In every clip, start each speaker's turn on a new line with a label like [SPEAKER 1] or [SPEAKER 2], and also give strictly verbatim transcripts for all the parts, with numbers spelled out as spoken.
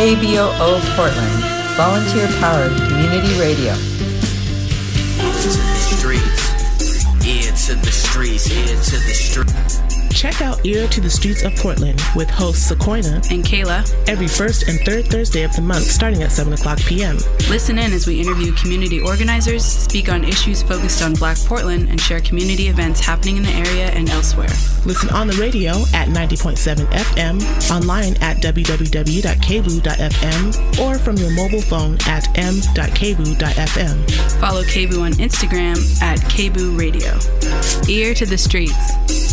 [SPEAKER 1] K B O O Portland, volunteer-powered community radio.
[SPEAKER 2] To the streets, ear to the streets, ear to the streets.
[SPEAKER 3] Check out Ear to the Streets of Portland with hosts Sequoia
[SPEAKER 4] and Kayla
[SPEAKER 3] every first and third Thursday of the month starting at seven o'clock p.m.
[SPEAKER 4] Listen in as we interview community organizers, speak on issues focused on Black Portland, and share community events happening in the area and elsewhere.
[SPEAKER 3] Listen on the radio at ninety point seven F M, online at w w w dot k b o o dot f m, or from your mobile phone at m dot k b o o dot f m.
[SPEAKER 4] Follow K B O O on Instagram at K B O O Radio. Ear to the Streets.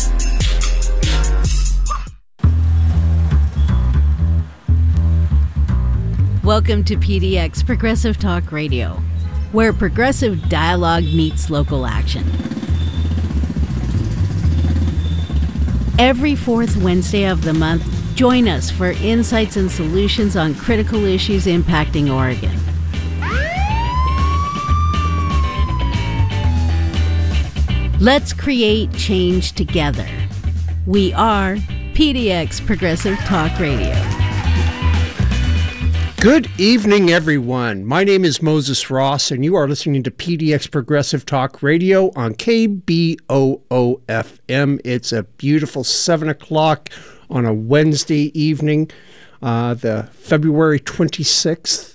[SPEAKER 5] Welcome to P D X Progressive Talk Radio, where progressive dialogue meets local action. Every fourth Wednesday of the month, join us for insights and solutions on critical issues impacting Oregon. Let's create change together. We are P D X Progressive Talk Radio.
[SPEAKER 6] Good evening, everyone. My name is Moses Ross, and you are listening to P D X Progressive Talk Radio on K B O O F M. It's a beautiful seven o'clock on a Wednesday evening, uh, the February twenty-sixth.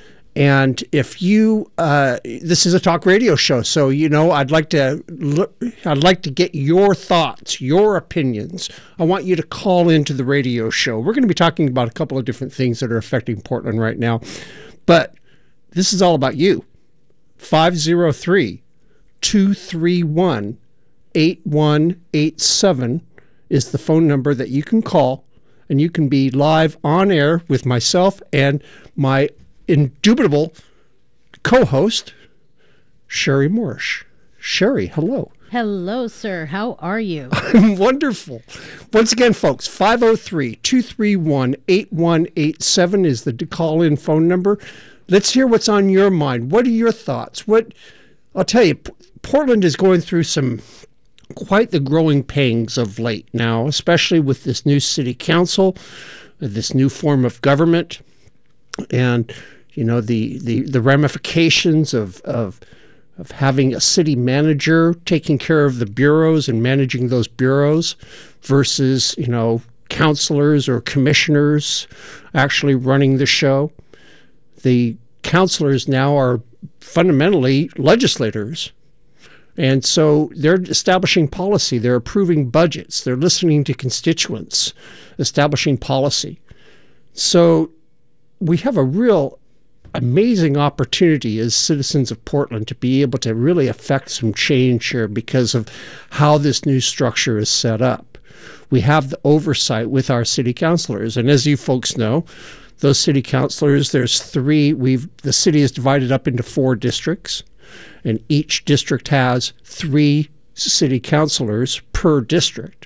[SPEAKER 6] And if you, uh, this is a talk radio show, so, you know, I'd like to, look, I'd like to get your thoughts, your opinions. I want you to call into the radio show. We're going to be talking about a couple of different things that are affecting Portland right now, but this is all about you. five oh three, two three one, eight one eight seven is the phone number that you can call, and you can be live on air with myself and my indubitable co-host, Sherry Morrish. Sherry, hello.
[SPEAKER 5] Hello, sir. How are you?
[SPEAKER 6] I'm wonderful. Once again, folks, five oh three, two three one, eight one eight seven is the call-in phone number. Let's hear what's on your mind. What are your thoughts? What I'll tell you, P- Portland is going through some quite the growing pangs of late now, especially with this new city council, this new form of government, and you know the the, the ramifications of, of of having a city manager taking care of the bureaus and managing those bureaus versus, you know, councilors or commissioners actually running the show. The councilors now are fundamentally legislators. And so they're establishing policy. They're approving budgets. They're listening to constituents, establishing policy. So we have a real amazing opportunity as citizens of Portland to be able to really affect some change here because of how this new structure is set up. We have the oversight with our city councilors. And as you folks know, those city councilors, there's three. We've the city is divided up into four districts, and each district has three city councilors per district.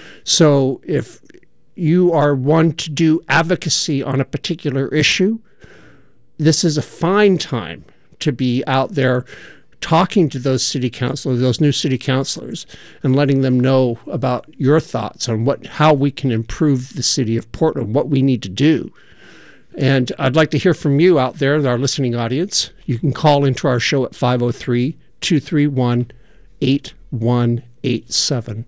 [SPEAKER 6] So if you are one to do advocacy on a particular issue, this is a fine time to be out there talking to those city councilors, those new city councilors, and letting them know about your thoughts on what how we can improve the city of Portland, what we need to do. And I'd like to hear from you out there, our listening audience. You can call into our show at five oh three, two three one, eight one eight seven.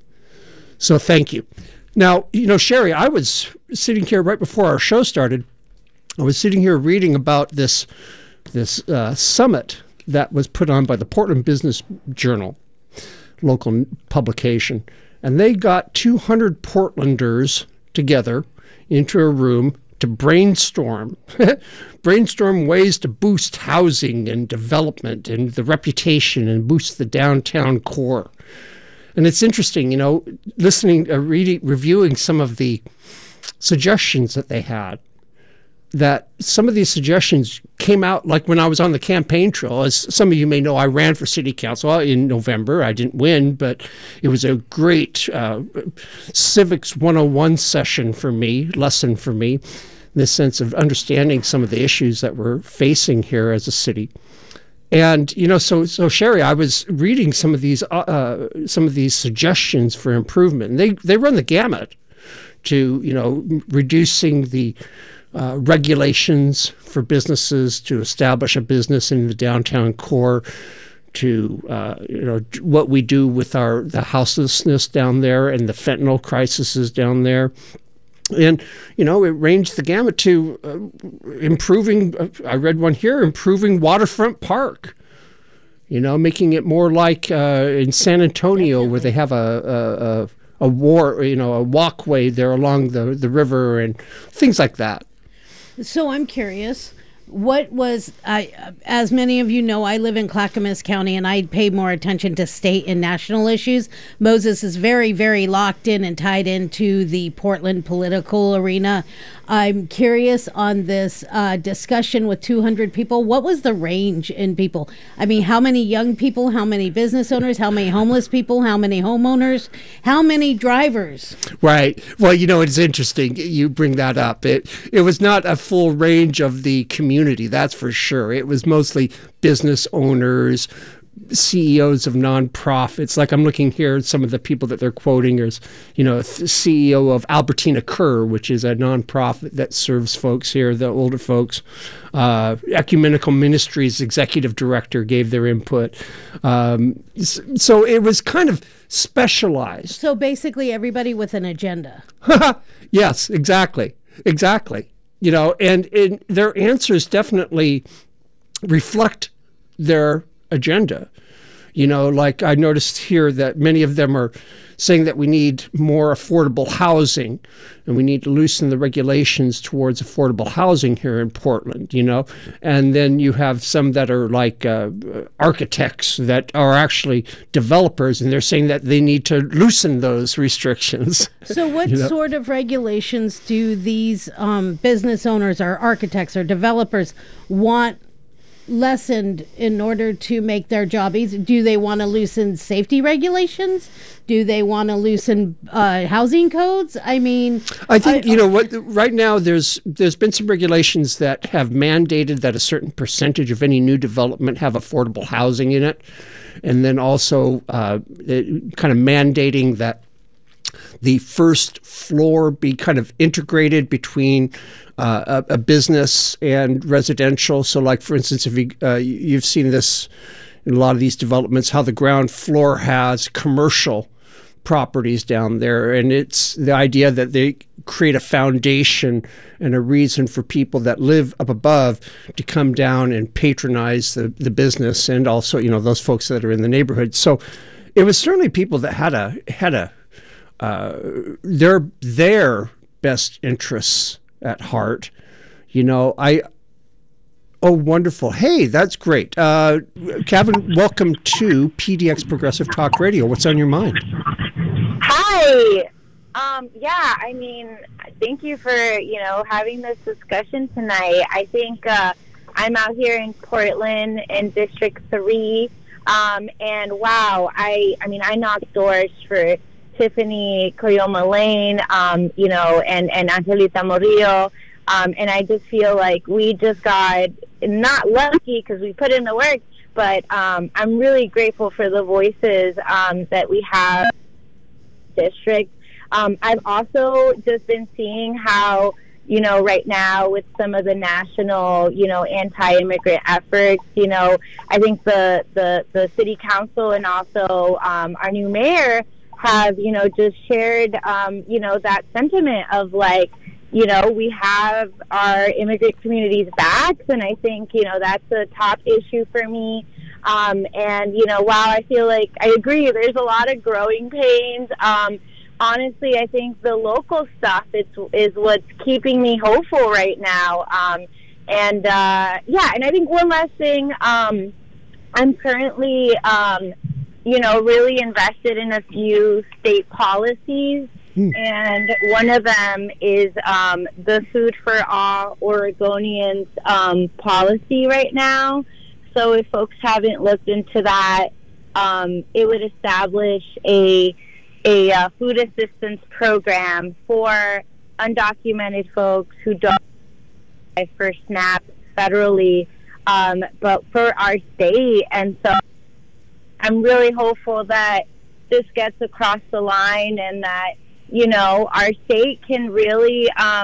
[SPEAKER 6] So thank you. Now, you know, Sherry, I was sitting here right before our show started. I was sitting here reading about this this uh, summit that was put on by the Portland Business Journal, local publication, and they got two hundred Portlanders together into a room to brainstorm, brainstorm ways to boost housing and development and the reputation and boost the downtown core. And it's interesting, you know, listening, uh, reading, reviewing some of the suggestions that they had, that some of these suggestions came out like when I was on the campaign trail. As some of you may know, I ran for city council in November. I didn't win, but it was a great uh, civics one oh one session for me, lesson for me, in the sense of understanding some of the issues that we're facing here as a city. And, you know, so, so Sherry, I was reading some of these, uh, some of these suggestions for improvement, and they, they run the gamut to, you know, reducing the uh, regulations for businesses to establish a business in the downtown core, to uh, you know what we do with our the houselessness down there and the fentanyl crises down there. And, you know, it ranged the gamut to uh, improving, uh, I read one here, improving Waterfront Park, you know, making it more like uh, in San Antonio Definitely. Where they have a, a, a, a war, you know, a walkway there along the, the river and things like that.
[SPEAKER 5] So I'm curious. What was, I, as many of you know, I live in Clackamas County and I pay more attention to state and national issues. Moses is very, very locked in and tied into the Portland political arena. I'm curious on this uh, discussion with two hundred people. What was the range in people? I mean, how many young people, how many business owners, how many homeless people, how many homeowners, how many drivers?
[SPEAKER 6] Right. Well, you know, it's interesting you bring that up. It it was not a full range of the community, that's for sure. It was mostly business owners, C E Os of nonprofits. Like I'm looking here at some of the people that they're quoting is, you know, C E O of Albertina Kerr, which is a nonprofit that serves folks here, the older folks. Uh, Ecumenical Ministries executive director gave their input. Um, so it was kind of specialized.
[SPEAKER 5] So basically everybody with an agenda.
[SPEAKER 6] Yes, exactly. Exactly. You know, and, and their answers definitely reflect their agenda. You know, like I noticed here that many of them are saying that we need more affordable housing and we need to loosen the regulations towards affordable housing here in Portland, you know. And then you have some that are like uh, architects that are actually developers, and they're saying that they need to loosen those restrictions.
[SPEAKER 5] So what you know? sort of regulations do these um, business owners or architects or developers want lessened in order to make their job easy? Do they want to loosen safety regulations? Do they want to loosen uh, housing codes? I mean,
[SPEAKER 6] I think
[SPEAKER 5] I,
[SPEAKER 6] you know what. Right now, there's there's been some regulations that have mandated that a certain percentage of any new development have affordable housing in it, and then also uh, it, kind of mandating that the first floor be kind of integrated between uh, a, a business and residential. So, like for instance, if you uh, you've seen this in a lot of these developments, how the ground floor has commercial properties down there, and it's the idea that they create a foundation and a reason for people that live up above to come down and patronize the, the business, and also, you know, those folks that are in the neighborhood. So it was certainly people that had a had a uh, their their best interests at heart. You know, I Oh, wonderful. Hey, that's great. Uh, Kevin, welcome to P D X Progressive Talk Radio. What's on your mind?
[SPEAKER 7] Hi. Um, yeah, I mean, thank you for, you know, having this discussion tonight. I think uh, I'm out here in Portland in District three, um, and wow, I, I mean, I knocked doors for Tiffany Coyoma Lane, um, you know, and, and Angelita Murillo. Um, and I just feel like we just got not lucky because we put in the work, but um, I'm really grateful for the voices um, that we have in the district. Um, I've also just been seeing how, you know, right now with some of the national, you know, anti-immigrant efforts, you know, I think the, the, the city council and also um, our new mayor have, you know, just shared, um, you know, that sentiment of like, you know, we have our immigrant communities back, and I think, you know, that's a top issue for me. Um, and, you know, while I feel like I agree, there's a lot of growing pains. Um, honestly, I think the local stuff is, is what's keeping me hopeful right now. Um, and, uh, yeah, and I think one last thing, um, I'm currently, um, you know, really invested in a few state policies. And one of them is um, the Food for All Oregonians um, policy right now. So if folks haven't looked into that, um, it would establish a a uh, food assistance program for undocumented folks who don't apply for SNAP federally, um, but for our state. And so I'm really hopeful that this gets across the line and that, you know, our state can really um,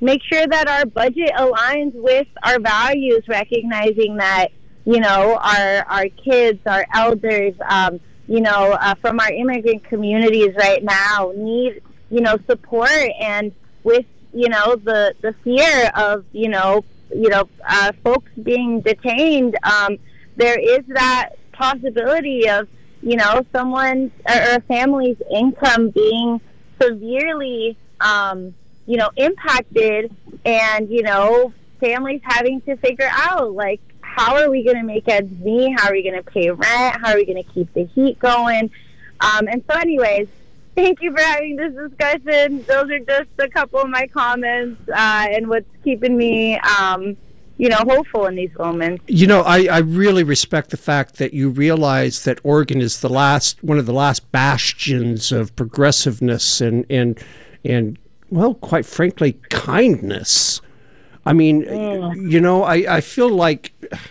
[SPEAKER 7] make sure that our budget aligns with our values, recognizing that, you know, our our kids, our elders, um, you know, uh, from our immigrant communities right now need, you know, support. And with, you know, the, the fear of, you know, you know, uh, folks being detained, um, there is that possibility of, you know, someone's or a family's income being severely, um, you know, impacted, and, you know, families having to figure out, like, how are we going to make ends meet? How are we going to pay rent? How are we going to keep the heat going? Um, and so anyways, thank you for having this discussion. Those are just a couple of my comments uh, and what's keeping me, um, you know, hopeful in these moments.
[SPEAKER 6] You know, I, I really respect the fact that you realize that Oregon is the last, one of the last bastions of progressiveness and, and, and well, quite frankly, kindness. I mean, mm. you know, I, I feel like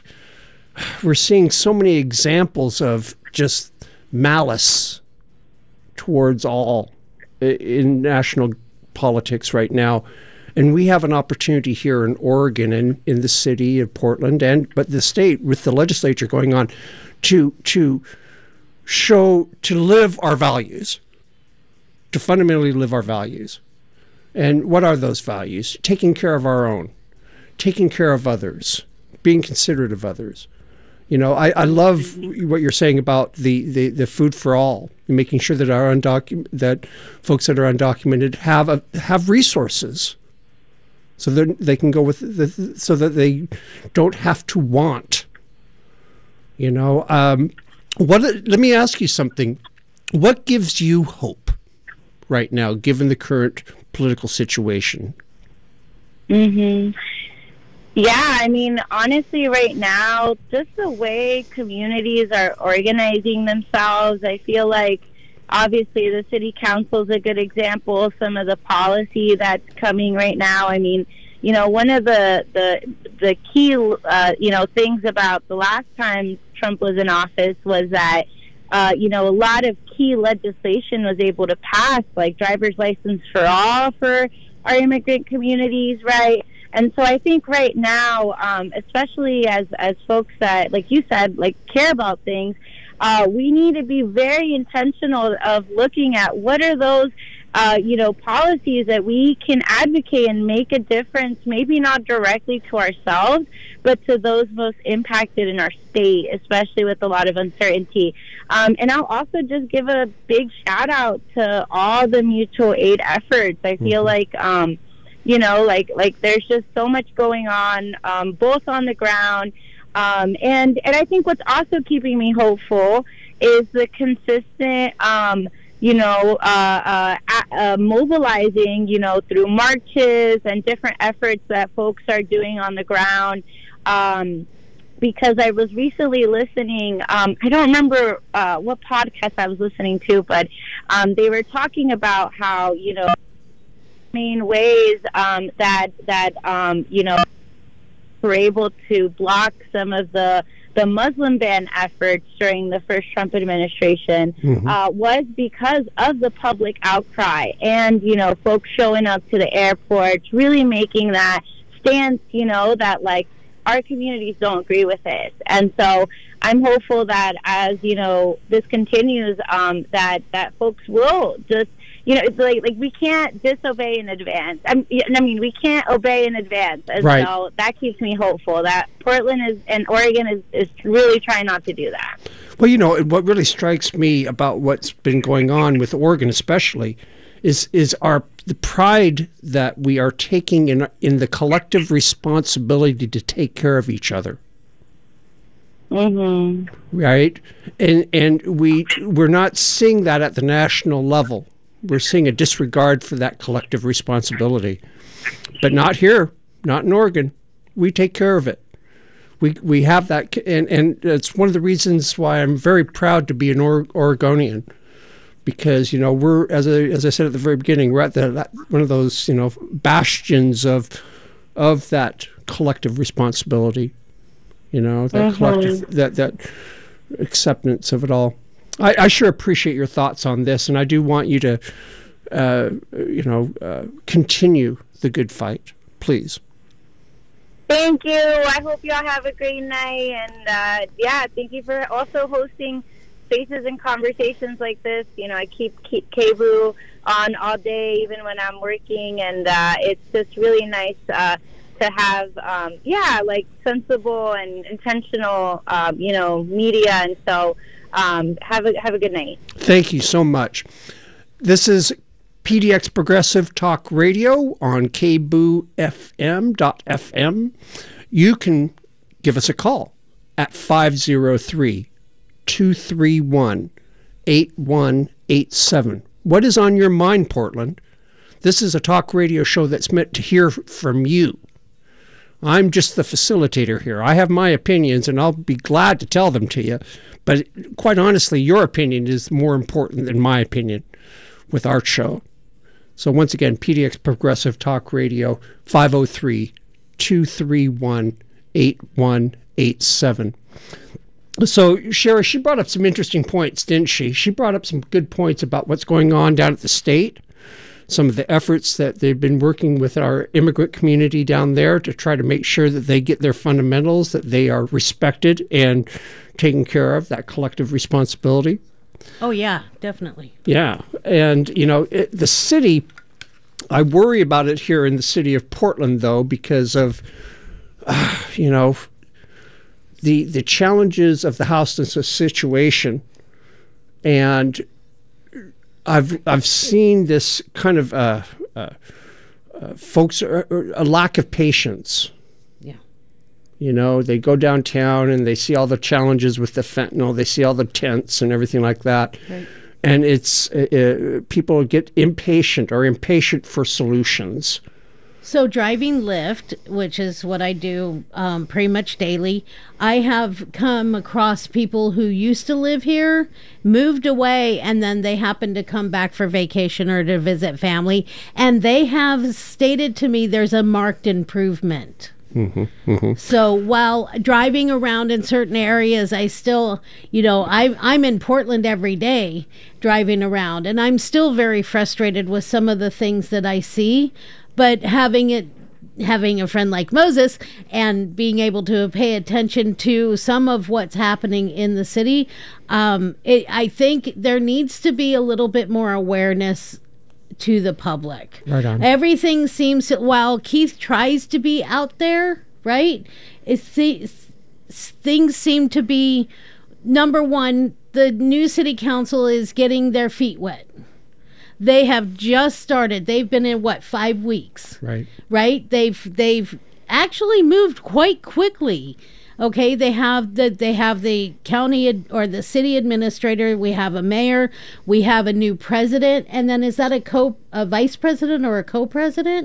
[SPEAKER 6] we're seeing so many examples of just malice towards all in national politics right now. And we have an opportunity here in Oregon and in the city of Portland, and but the state with the legislature going on to to show, to live our values, to fundamentally live our values. And what are those values? Taking care of our own, taking care of others, being considerate of others. You know, I, I love what you're saying about the, the, the food for all, making sure that our undocumented, that folks that are undocumented have a, have resources, so that they can go with the, so that they don't have to want. You know, um, what? Let me ask you something. What gives you hope right now, given the current political situation?
[SPEAKER 7] Mm-hmm. Yeah, I mean, honestly, right now, just the way communities are organizing themselves, I feel like, obviously, the city council is a good example of some of the policy that's coming right now. I mean, you know, one of the the, the key, uh, you know, things about the last time Trump was in office was that, uh, you know, a lot of key legislation was able to pass, like driver's license for all for our immigrant communities, right? And so I think right now, um, especially as, as folks that, like you said, like care about things, uh, we need to be very intentional of looking at what are those, uh, you know, policies that we can advocate and make a difference, maybe not directly to ourselves, but to those most impacted in our state, especially with a lot of uncertainty. Um, and I'll also just give a big shout out to all the mutual aid efforts. I feel mm-hmm. like, um, You know, like like there's just so much going on, um, both on the ground. Um, and, and I think what's also keeping me hopeful is the consistent, um, you know, uh, uh, uh, mobilizing, you know, through marches and different efforts that folks are doing on the ground. Um, because I was recently listening, um, I don't remember uh, what podcast I was listening to, but um, they were talking about how, you know, main ways um, that that um, you know were able to block some of the the Muslim ban efforts during the first Trump administration mm-hmm. uh, was because of the public outcry and you know folks showing up to the airports, really making that stance, you know that like our communities don't agree with this. And so I'm hopeful that as you know this continues, um, that that folks will just. You know, it's like like we can't disobey in advance. I mean, we can't obey in advance. And
[SPEAKER 6] right.
[SPEAKER 7] So that keeps me hopeful that Portland is and Oregon is, is really trying not to do that.
[SPEAKER 6] Well, you know, what really strikes me about what's been going on with Oregon especially is is our the pride that we are taking in in the collective responsibility to take care of each other.
[SPEAKER 7] Mm-hmm.
[SPEAKER 6] Right? And and we we're not seeing that at the national level. We're seeing a disregard for that collective responsibility. But not here, not in Oregon. We take care of it. We we have that, and, and it's one of the reasons why I'm very proud to be an or- Oregonian, because, you know, we're, as I, as I said at the very beginning, we're at the, that, one of those, you know, bastions of of that collective responsibility, you know, that mm-hmm. collective, that, that acceptance of it all. I, I sure appreciate your thoughts on this, and I do want you to, uh, you know, uh, continue the good fight. please.
[SPEAKER 7] Thank you. I hope y'all have a great night. And, uh, yeah, thank you for also hosting spaces and conversations like this. You know, I keep, keep K B U on all day, even when I'm working. And uh, it's just really nice uh, to have, um, yeah, like sensible and intentional, um, you know, media. And so um, have a have a good night.
[SPEAKER 6] Thank you so much. This is P D X Progressive Talk Radio on K B U F M dot F M. You can give us a call at five oh three, two three one, eight one eight seven. What is on your mind, Portland? This is a talk radio show that's meant to hear from you. I'm just the facilitator here. I have my opinions, and I'll be glad to tell them to you. But quite honestly, your opinion is more important than my opinion with our show. So once again, P D X Progressive Talk Radio, five oh three, two three one, eight one eight seven. So, Shara, she brought up some interesting points, didn't she? She brought up some good points about what's going on down at the state, some of the efforts that they've been working with our immigrant community down there to try to make sure that they get their fundamentals, that they are respected and taken care of, that collective responsibility.
[SPEAKER 5] Oh, yeah, definitely.
[SPEAKER 6] Yeah. And, you know, it, the city, I worry about it here in the city of Portland, though, because of, uh, you know, the the challenges of the houselessness situation. And I've I've seen this kind of uh, uh, uh, folks, are, are a lack of patience. You know, they go downtown and they see all the challenges with the fentanyl. They see all the tents and everything like that. Right. And it's uh, people get impatient or impatient for solutions.
[SPEAKER 5] So driving Lyft, which is what I do um, pretty much daily, I have come across people who used to live here, moved away, and then they happen to come back for vacation or to visit family. And they have stated to me there's a marked improvement. Mm-hmm, mm-hmm. So while driving around in certain areas, I still, you know, I, I'm in Portland every day driving around, and I'm still very frustrated with some of the things that I see. But having it, having a friend like Moses and being able to pay attention to some of what's happening in the city, um, it, I think there needs to be a little bit more awareness to the public.
[SPEAKER 6] Right on.
[SPEAKER 5] Everything seems to, while Keith tries to be out there, right? It's, it's, things seem to be, number one, the new city council is getting their feet wet. They have just started. They've been in what, five weeks?
[SPEAKER 6] Right.
[SPEAKER 5] Right? They've they've actually moved quite quickly. Okay, they have the they have the county ad, or the city administrator. We have a mayor. We have a new president, and then is that a co a vice president or a co-president?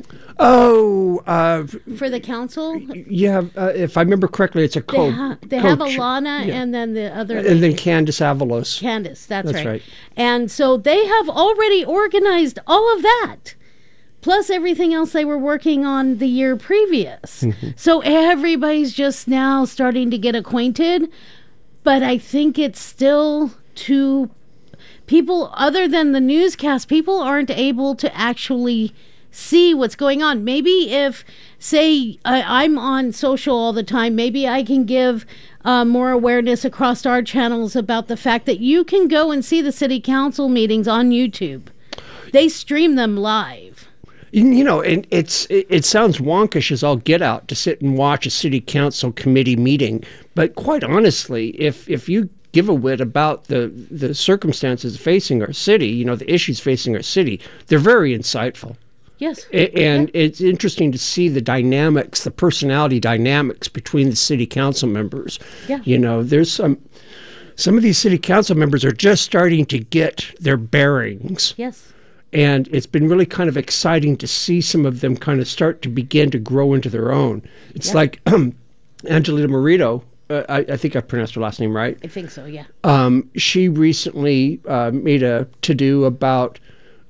[SPEAKER 6] Oh, uh,
[SPEAKER 5] for the council.
[SPEAKER 6] Yeah, uh, if I remember correctly, it's a co.
[SPEAKER 5] They, ha- they have Alana, yeah. And then the other,
[SPEAKER 6] and then Candace Avalos.
[SPEAKER 5] Candace, that's,
[SPEAKER 6] that's
[SPEAKER 5] right.
[SPEAKER 6] right.
[SPEAKER 5] And so they have already organized all of that, plus everything else they were working on the year previous. Mm-hmm. So everybody's just now starting to get acquainted, but I think it's still too, people other than the newscast, people aren't able to actually see what's going on. Maybe if, say, uh, I'm on social all the time, maybe I can give uh, more awareness across our channels about the fact that you can go and see the city council meetings on YouTube. They stream them live.
[SPEAKER 6] You know, and it's it, it sounds wonkish as all get out to sit and watch a city council committee meeting, but quite honestly, if if you give a whit about the the circumstances facing our city, you know, the issues facing our city, they're very insightful.
[SPEAKER 5] Yes.
[SPEAKER 6] A- and yeah. It's interesting to see the dynamics, the personality dynamics between the city council members.
[SPEAKER 5] Yeah.
[SPEAKER 6] You know, there's some some of these city council members are just starting to get their bearings.
[SPEAKER 5] Yes.
[SPEAKER 6] And it's been really kind of exciting to see some of them kind of start to begin to grow into their own. It's yeah. like um, Angelina Morito, uh, I, I think I pronounced her last name right.
[SPEAKER 5] I think so, yeah.
[SPEAKER 6] Um, she recently uh, made a to-do about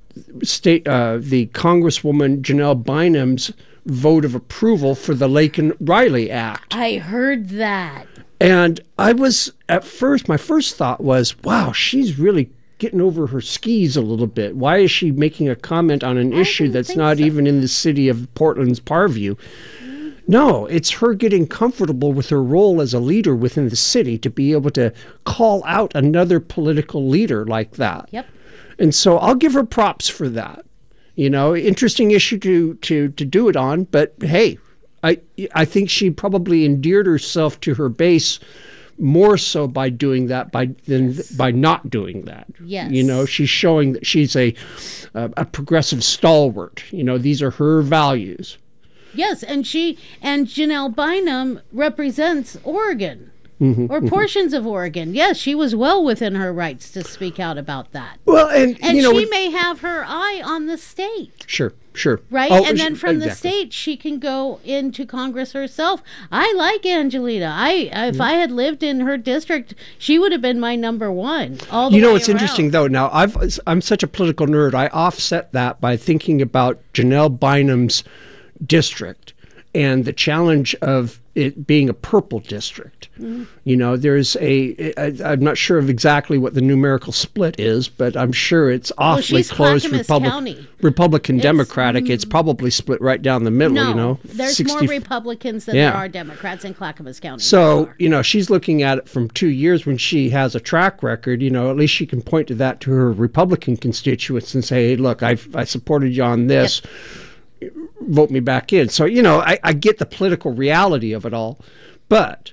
[SPEAKER 6] state uh, the Congresswoman Janelle Bynum's vote of approval for the Laken Riley Act.
[SPEAKER 5] I heard that.
[SPEAKER 6] And I was, at first, my first thought was, wow, she's really getting over her skis a little bit? Why is she making a comment on an
[SPEAKER 5] I
[SPEAKER 6] issue
[SPEAKER 5] didn't
[SPEAKER 6] that's
[SPEAKER 5] think
[SPEAKER 6] not
[SPEAKER 5] so.
[SPEAKER 6] even in the city of Portland's purview? No, it's her getting comfortable with her role as a leader within the city to be able to call out another political leader like that.
[SPEAKER 5] Yep.
[SPEAKER 6] And so I'll give her props for that. You know, interesting issue to to to do it on, but hey, I I think she probably endeared herself to her base more so by doing that by than
[SPEAKER 5] Yes.
[SPEAKER 6] by not doing that.
[SPEAKER 5] Yes.
[SPEAKER 6] You know, she's showing that she's a a, a progressive stalwart. You know, these are her values.
[SPEAKER 5] Yes, and she and Janelle Bynum represents Oregon
[SPEAKER 6] Mm-hmm,
[SPEAKER 5] or portions of Oregon. Yes, she was well within her rights to speak out about that.
[SPEAKER 6] Well, and,
[SPEAKER 5] And
[SPEAKER 6] you know,
[SPEAKER 5] she
[SPEAKER 6] it-
[SPEAKER 5] may have her eye on the state,
[SPEAKER 6] sure, sure,
[SPEAKER 5] right?
[SPEAKER 6] Oh,
[SPEAKER 5] and
[SPEAKER 6] sh-
[SPEAKER 5] then from the
[SPEAKER 6] exactly.
[SPEAKER 5] state, she can go into Congress herself. I like Angelita. I if
[SPEAKER 6] Mm-hmm.
[SPEAKER 5] I had lived in her district, she would have been my number one. All the
[SPEAKER 6] You know
[SPEAKER 5] way
[SPEAKER 6] what's interesting
[SPEAKER 5] around.
[SPEAKER 6] though? Now I've I'm such a political nerd. I offset that by thinking about Janelle Bynum's district and the challenge of it being a purple district.
[SPEAKER 5] Mm-hmm.
[SPEAKER 6] You know, there's a I, I'm not sure of exactly what the numerical split is, but I'm sure it's awfully
[SPEAKER 5] she's
[SPEAKER 6] close.
[SPEAKER 5] Clackamas
[SPEAKER 6] Republic,
[SPEAKER 5] County.
[SPEAKER 6] Republican Democratic. It's probably split right down the middle.
[SPEAKER 5] No,
[SPEAKER 6] you know,
[SPEAKER 5] there's
[SPEAKER 6] sixty
[SPEAKER 5] more Republicans than
[SPEAKER 6] Yeah.
[SPEAKER 5] there are Democrats in Clackamas County.
[SPEAKER 6] So, you know, she's looking at it from two years when she has a track record. You know, at least she can point to that to her Republican constituents and say, hey, look, I've, I supported you on this. Vote me back in. So, you know, I, I get the political reality of it all. But,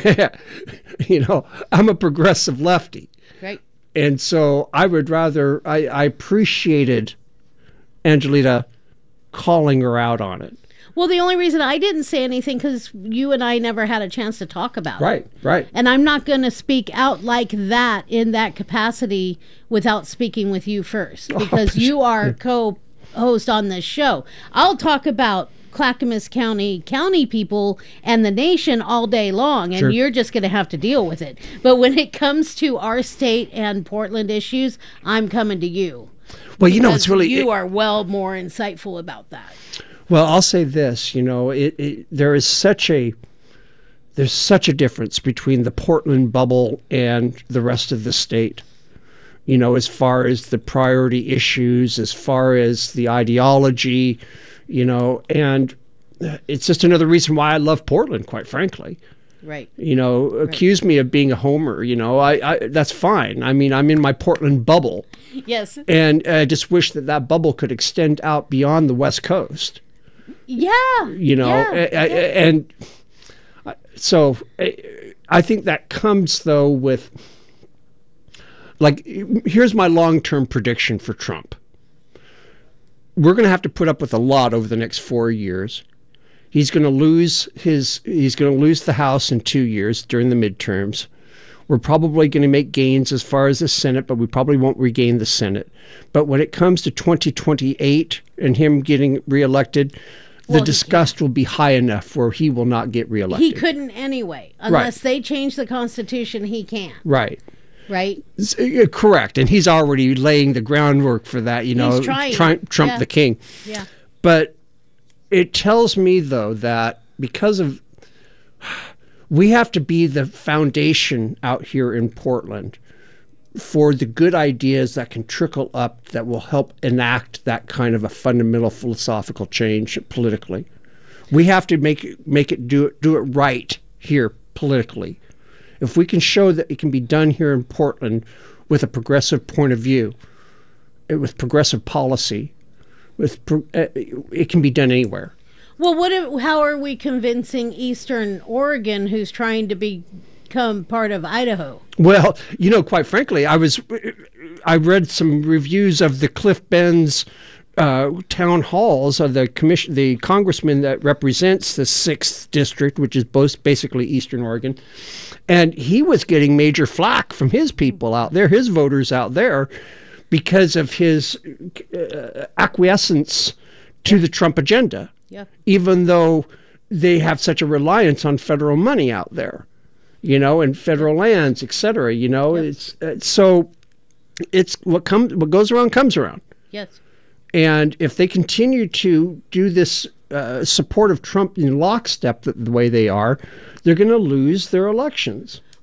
[SPEAKER 6] you know, I'm a progressive lefty.
[SPEAKER 5] Right.
[SPEAKER 6] And so I would rather, I, I appreciated Angelita calling her out on it.
[SPEAKER 5] Well, the only reason I didn't say anything because you and I never had a chance to talk about it.
[SPEAKER 6] Right, right.
[SPEAKER 5] And I'm not going to speak out like that in that capacity without speaking with you first because you are co-host on this show. I'll talk about Clackamas County county people and the nation all day long, and
[SPEAKER 6] Sure.
[SPEAKER 5] you're just going to have to deal with it. But when it comes to our state and Portland issues, I'm coming to you.
[SPEAKER 6] Well, you know,
[SPEAKER 5] Because
[SPEAKER 6] it's really...
[SPEAKER 5] you
[SPEAKER 6] it-
[SPEAKER 5] are well more insightful about that.
[SPEAKER 6] Well, I'll say this, you know, it, it, there is such a there's such a difference between the Portland bubble and the rest of the state. You know, as far as the priority issues, as far as the ideology, you know, and it's just another reason why I love Portland, quite frankly.
[SPEAKER 5] Right.
[SPEAKER 6] You know, accuse me of being a homer, you know, I, I that's fine. I mean, I'm in my Portland bubble.
[SPEAKER 5] Yes.
[SPEAKER 6] And I just wish that that bubble could extend out beyond the West Coast.
[SPEAKER 5] Yeah.
[SPEAKER 6] You know,
[SPEAKER 5] yeah,
[SPEAKER 6] a- a-
[SPEAKER 5] yeah.
[SPEAKER 6] and I- so I- I think that comes though with, like, here's my long-term prediction for Trump. We're going to have to put up with a lot over the next four years. He's going to lose his, he's going to lose the House in two years during the midterms. We're probably going to make gains as far as the Senate, but we probably won't regain the Senate. But when it comes to twenty twenty-eight and him getting reelected, the
[SPEAKER 5] Well, he
[SPEAKER 6] disgust will be high enough where he will not get reelected.
[SPEAKER 5] He couldn't anyway. Unless they change the Constitution, he can't.
[SPEAKER 6] Right.
[SPEAKER 5] Right?
[SPEAKER 6] S- uh, Correct. And he's already laying the groundwork for that, you know,
[SPEAKER 5] trying.
[SPEAKER 6] Trump, Trump
[SPEAKER 5] Yeah.
[SPEAKER 6] the king.
[SPEAKER 5] Yeah.
[SPEAKER 6] But it tells me, though, that because of, we have to be the foundation out here in Portland for the good ideas that can trickle up that will help enact that kind of a fundamental philosophical change politically. We have to make it, make it do it do it right here politically. If we can show that it can be done here in Portland with a progressive point of view, eh, with progressive policy, with pro- uh, it can be done anywhere.
[SPEAKER 5] Well, what? If, how are we convincing Eastern Oregon, who's trying to become part of Idaho?
[SPEAKER 6] Well, you know, quite frankly, I was I read some reviews of the Cliff Benz uh, town halls of the commission, the congressman that represents the sixth district, which is both basically Eastern Oregon, and he was getting major flack from his people out there, his voters out there, because of his uh, acquiescence to the Trump agenda.
[SPEAKER 5] Yeah.
[SPEAKER 6] Even though they have such a reliance on federal money out there, you know, and federal lands, et cetera, you know,
[SPEAKER 5] Yep.
[SPEAKER 6] it's, it's so it's what comes, what goes around comes around.
[SPEAKER 5] Yes.
[SPEAKER 6] And if they continue to do this uh, support of Trump in lockstep the, the way they are, they're going to lose their elections.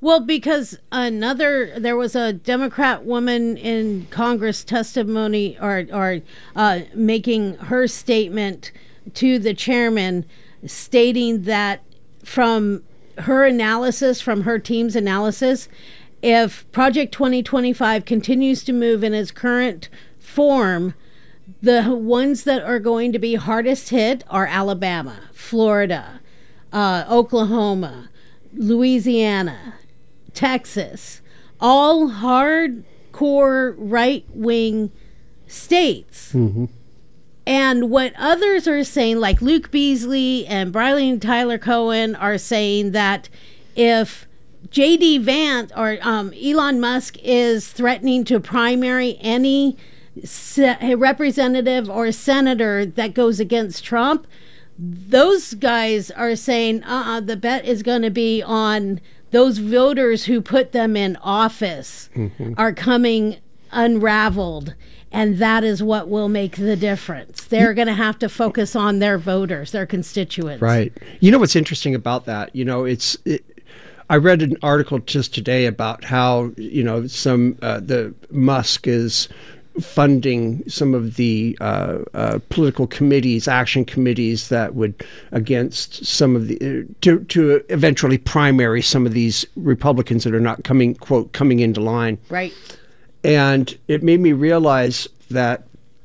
[SPEAKER 5] Well, because another, there was a Democrat woman in Congress testimony or, or uh, making her statement to the chairman stating that from her analysis, from her team's analysis, if Project twenty twenty-five continues to move in its current form, the ones that are going to be hardest hit are Alabama, Florida, uh, Oklahoma, Louisiana, Texas, all hardcore right-wing states.
[SPEAKER 6] Mm-hmm.
[SPEAKER 5] And what others are saying, like Luke Beasley and Briley and Tyler Cohen, are saying that if J D Vance or um, Elon Musk is threatening to primary any se- representative or senator that goes against Trump, those guys are saying, uh-uh, the bet is going to be on those voters who put them in office mm-hmm. are coming unraveled, and that is what will make the difference. They're going to have to focus on their voters, their constituents.
[SPEAKER 6] Right. You know what's interesting about that? You know, it's it, I read an article just today about how, you know, some uh, the Musk is funding some of the uh, uh, political committees, action committees that would against some of the uh, to to eventually primary some of these Republicans that are not coming quote coming into line.
[SPEAKER 5] Right.
[SPEAKER 6] And it made me realize that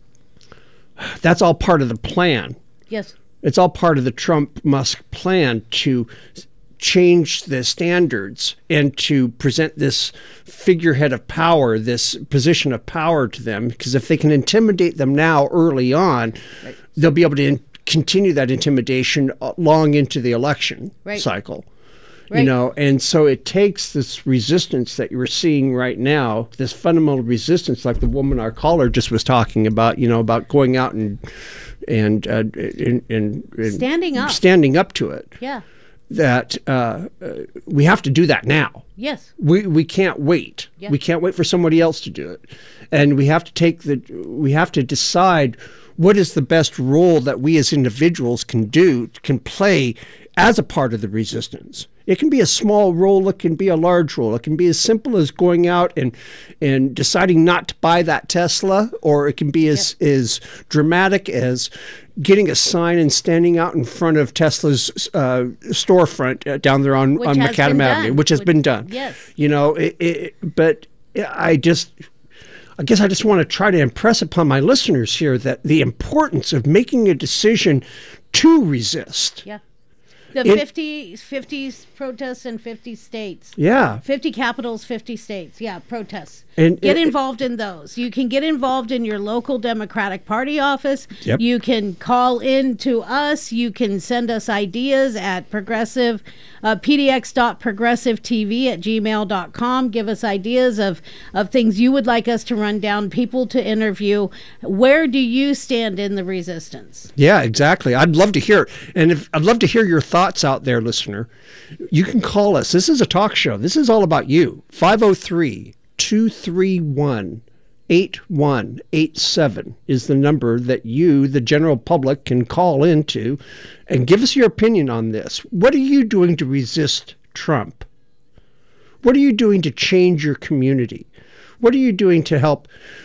[SPEAKER 6] that's all part of the plan.
[SPEAKER 5] Yes.
[SPEAKER 6] It's all part of the Trump-Musk plan to change the standards and to present this figurehead of power, this position of power to them. Because if they can intimidate them now early on, right. they'll be able to in- continue that intimidation long into the election
[SPEAKER 5] right.
[SPEAKER 6] cycle.
[SPEAKER 5] Right.
[SPEAKER 6] You know, and so it takes this resistance that you're seeing right now, this fundamental resistance, like the woman our caller just was talking about, you know, about going out and and uh, and, and, and
[SPEAKER 5] standing up,
[SPEAKER 6] standing up to it.
[SPEAKER 5] Yeah.
[SPEAKER 6] That uh, uh, we have to do that now.
[SPEAKER 5] Yes.
[SPEAKER 6] We we can't wait.
[SPEAKER 5] Yeah.
[SPEAKER 6] We can't wait for somebody else to do it, and we have to take the. We have to decide what is the best role that we as individuals can do, can play as a part of the resistance. It can be a small role, it can be a large role. It can be as simple as going out and and deciding not to buy that Tesla, or it can be as, yep. as dramatic as getting a sign and standing out in front of Tesla's uh, storefront uh, down there on, on Macadam Avenue, which has which, been done.
[SPEAKER 5] Yes.
[SPEAKER 6] You know, it, it, but I just... I guess I just want to try to impress upon my listeners here that the importance of making a decision to resist.
[SPEAKER 5] Yeah. The it, fifty, fifty protests in fifty states.
[SPEAKER 6] Yeah.
[SPEAKER 5] fifty capitals, fifty states. Yeah, protests.
[SPEAKER 6] And,
[SPEAKER 5] get
[SPEAKER 6] it,
[SPEAKER 5] involved in those. You can get involved in your local Democratic Party office.
[SPEAKER 6] Yep.
[SPEAKER 5] You can call in to us. You can send us ideas at progressive, uh, pdx.progressivetv at gmail dot com. Give us ideas of, of things you would like us to run down, people to interview. Where do you stand in the resistance?
[SPEAKER 6] Yeah, exactly. I'd love to hear it. And if, I'd love to hear your thoughts out there, listener. You can call us. This is a talk show. This is all about you. five oh three, two three one, eight one eight seven is the number that you, the general public, can call into and give us your opinion on this. What are you doing to resist Trump? What are you doing to change your community? What are you doing to help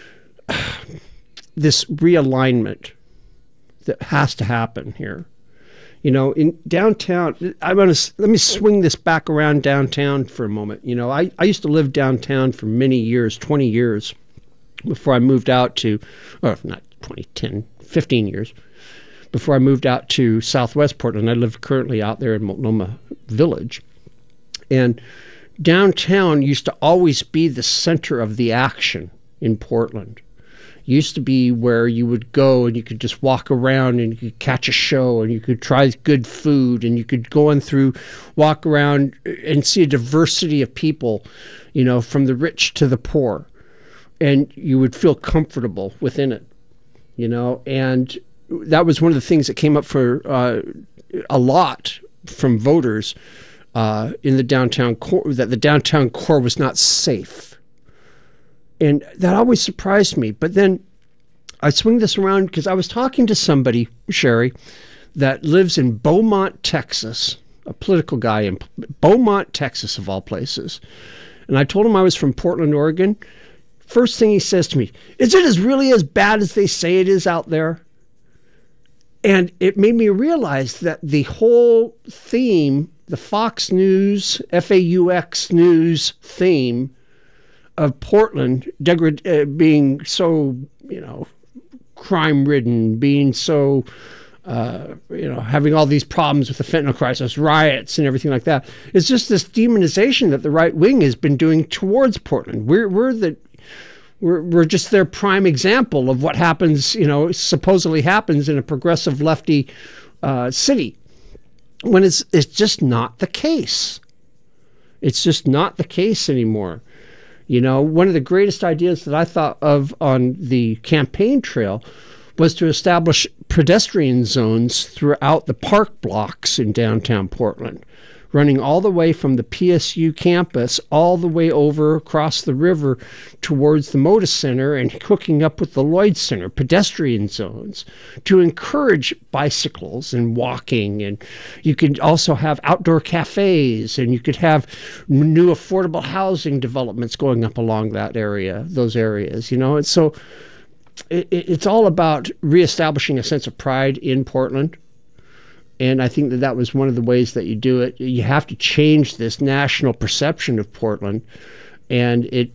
[SPEAKER 6] this realignment that has to happen here? You know, in downtown, I want to let me swing this back around downtown for a moment. You know, I, I used to live downtown for many years, twenty years, before I moved out to, or not twenty, ten, fifteen years, before I moved out to Southwest Portland. I live currently out there in Multnomah Village. And downtown used to always be the center of the action in Portland. Used to be where you would go and you could just walk around and you could catch a show and you could try good food and you could go on through, walk around and see a diversity of people, you know, from the rich to the poor. And you would feel comfortable within it, you know. And that was one of the things that came up for uh, a lot from voters uh, in the downtown core, that the downtown core was not safe. And that always surprised me. But then I swing this around because I was talking to somebody, Sherry, that lives in Beaumont, Texas. a political guy in Beaumont, Texas, of all places. And I told him I was from Portland, Oregon. First thing he says to me, is it as really as bad as they say it is out there? And it made me realize that the whole theme, the Fox News, F A U X News theme of Portland degrad- uh, being so, you know, crime-ridden, being so, uh, you know, having all these problems with the fentanyl crisis, riots and everything like that, is just this demonization that the right wing has been doing towards Portland. We're we're the We're, we're just their prime example of what happens, you know, supposedly happens in a progressive lefty uh, city, when it's it's just not the case. It's just not the case anymore. You know, one of the greatest ideas that I thought of on the campaign trail was to establish pedestrian zones throughout the park blocks in downtown Portland, running all the way from the P S U campus all the way over across the river towards the Moda Center and hooking up with the Lloyd Center, pedestrian zones, to encourage bicycles and walking. And you could also have outdoor cafes, and you could have new affordable housing developments going up along that area, those areas, you know. And so it, it's all about reestablishing a sense of pride in Portland. And I think that that was one of the ways that you do it. You have to change this national perception of Portland, and it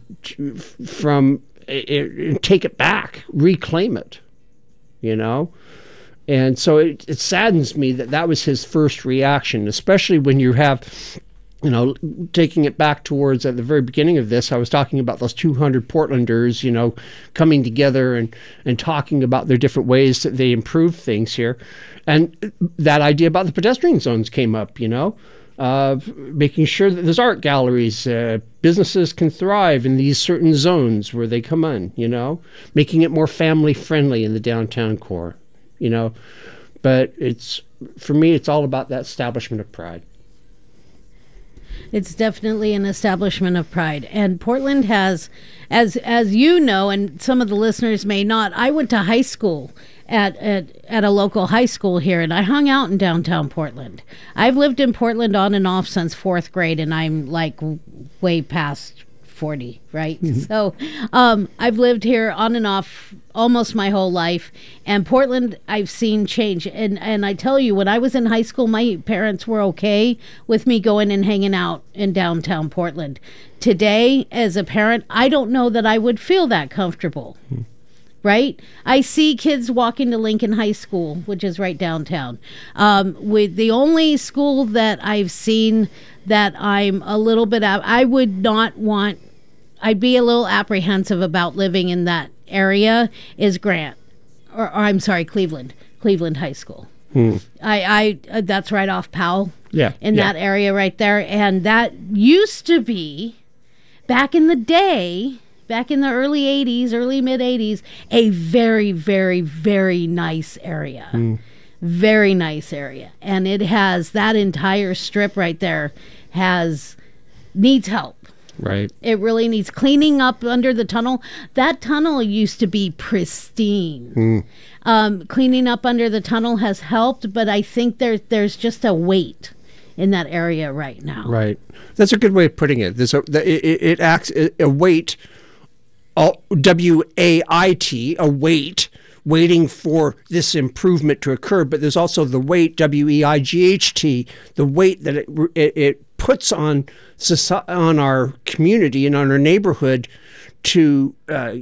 [SPEAKER 6] from it, it, take it back, reclaim it, you know. And so it, it saddens me that that was his first reaction, especially when you have, you know, taking it back towards at the very beginning of this, I was talking about those two hundred Portlanders, you know, coming together and, and talking about their different ways that they improve things here. And that idea about the pedestrian zones came up, you know, uh, making sure that there's art galleries, uh, businesses can thrive in these certain zones where they come in, you know, making it more family friendly in the downtown core, you know. But it's, for me, it's all about that establishment of pride.
[SPEAKER 5] It's definitely an establishment of pride. And Portland has, as as you know, and some of the listeners may not, I went to high school at, at, at a local high school here, and I hung out in downtown Portland. I've lived in Portland on and off since fourth grade, and I'm like way past forty, right? Mm-hmm. So um, I've lived here on and off almost my whole life, and Portland I've seen change. And and I tell you, when I was in high school, my parents were okay with me going and hanging out in downtown Portland. Today, as a parent, I don't know that I would feel that comfortable. Mm. Right? I see kids walking to Lincoln High School, which is right downtown. Um, with the only school that I've seen that I'm a little bit, I would not want, I'd be a little apprehensive about living in that area is Grant, or, or I'm sorry, Cleveland, Cleveland High School. Hmm. I, I, uh, that's right off Powell.
[SPEAKER 6] Yeah.
[SPEAKER 5] In
[SPEAKER 6] yeah.
[SPEAKER 5] that area right there. And that used to be, back in the day, back in the early eighties, early mid eighties, a very, very, very nice area. Mm. Very nice area. And it has, that entire strip right there has, needs help.
[SPEAKER 6] Right.
[SPEAKER 5] It really needs cleaning up under the tunnel. That tunnel used to be pristine. Mm. Um, cleaning up under the tunnel has helped, but I think there's there's just a weight in that area right now.
[SPEAKER 6] Right. That's a good way of putting it. There's a, it, it acts a weight, W A I T, a wait, waiting for this improvement to occur. But there's also the weight, W E I G H T, the weight that it, it, it puts on society, on our community and on our neighborhood to uh,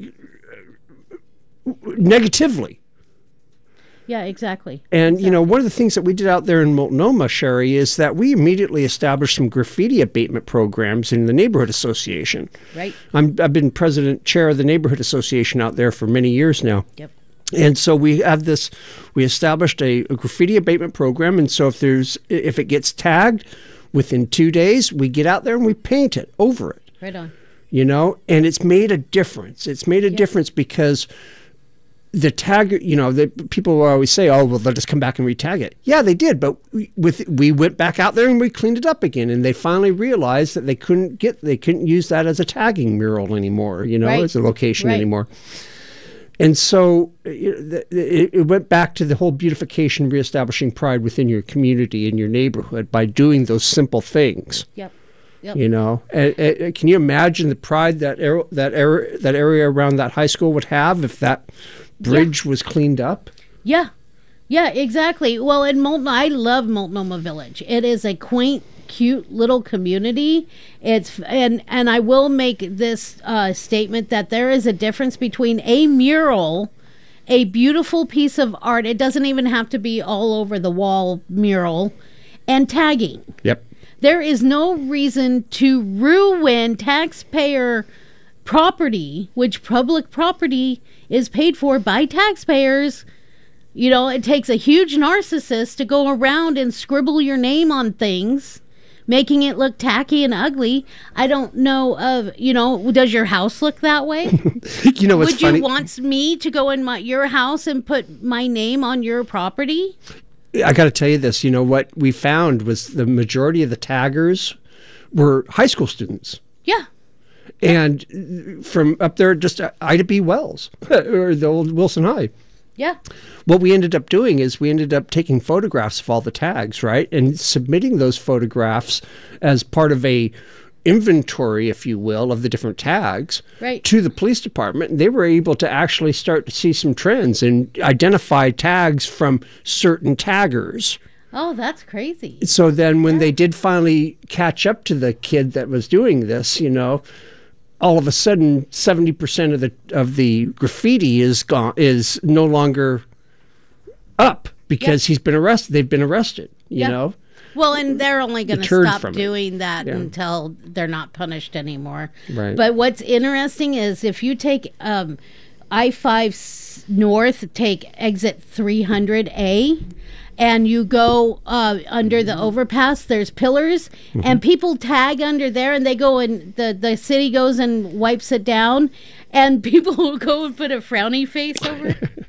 [SPEAKER 6] negatively.
[SPEAKER 5] Yeah, exactly.
[SPEAKER 6] And,
[SPEAKER 5] exactly.
[SPEAKER 6] you know, one of the things that we did out there in Multnomah, Sherry, is that we immediately established some graffiti abatement programs in the neighborhood association.
[SPEAKER 5] Right.
[SPEAKER 6] I'm, I've been president, chair of the neighborhood association out there for many years now.
[SPEAKER 5] Yep.
[SPEAKER 6] And so we have this, we established a, a graffiti abatement program. And so if there's, if it gets tagged within two days, we get out there and we paint it over it.
[SPEAKER 5] Right on.
[SPEAKER 6] You know, and it's made a difference. It's made a
[SPEAKER 5] yep.
[SPEAKER 6] difference because the tag, you know, the people always say, "Oh, well, they'll just come back and retag it." Yeah, they did, but we, with we went back out there and we cleaned it up again, and they finally realized that they couldn't get, they couldn't use that as a tagging mural anymore, you know,
[SPEAKER 5] right.
[SPEAKER 6] as a location
[SPEAKER 5] right.
[SPEAKER 6] anymore. And so it, it went back to the whole beautification, reestablishing pride within your community and your neighborhood by doing those simple things.
[SPEAKER 5] Yep. Yep.
[SPEAKER 6] You know, and, and can you imagine the pride that er, that er, that area around that high school would have if that bridge yeah. was cleaned up?
[SPEAKER 5] Yeah, yeah, exactly. Well, in Multnomah, I love Multnomah Village. It is a quaint, cute little community. It's and and I will make this uh, statement that there is a difference between a mural, a beautiful piece of art. It doesn't even have to be all over the wall mural, and tagging.
[SPEAKER 6] Yep.
[SPEAKER 5] There is no reason to ruin taxpayer property, which public property is paid for by taxpayers. You know, it takes a huge narcissist to go around and scribble your name on things, making it look tacky and ugly. I don't know of, you know, does your house look that way?
[SPEAKER 6] You know what's
[SPEAKER 5] Would
[SPEAKER 6] funny?
[SPEAKER 5] you want me to go in my your house and put my name on your property?
[SPEAKER 6] I got to tell you this, you know, what we found was the majority of the taggers were high school students.
[SPEAKER 5] Yeah.
[SPEAKER 6] And from up there, just Ida B. Wells, or the old Wilson High.
[SPEAKER 5] Yeah.
[SPEAKER 6] What we ended up doing is we ended up taking photographs of all the tags, right? And submitting those photographs as part of a inventory, if you will, of the different tags
[SPEAKER 5] right.
[SPEAKER 6] to the police department. And they were able to actually start to see some trends and identify tags from certain taggers.
[SPEAKER 5] Oh, that's crazy.
[SPEAKER 6] So then when yeah. they did finally catch up to the kid that was doing this, you know, all of a sudden seventy percent of the of the graffiti is gone, is no longer up because yeah. he's been arrested. They've been arrested, you
[SPEAKER 5] yeah.
[SPEAKER 6] know.
[SPEAKER 5] Well, and they're only going to
[SPEAKER 6] Deterred
[SPEAKER 5] stop
[SPEAKER 6] from it.
[SPEAKER 5] doing that
[SPEAKER 6] Yeah.
[SPEAKER 5] until they're not punished anymore.
[SPEAKER 6] Right.
[SPEAKER 5] But what's interesting is if you take um, I five s- North, take exit three hundred A, and you go uh, under the overpass, there's pillars,
[SPEAKER 6] Mm-hmm.
[SPEAKER 5] and people tag under there, and they go and the, the city goes and wipes it down, and people will go and put a frowny face over it.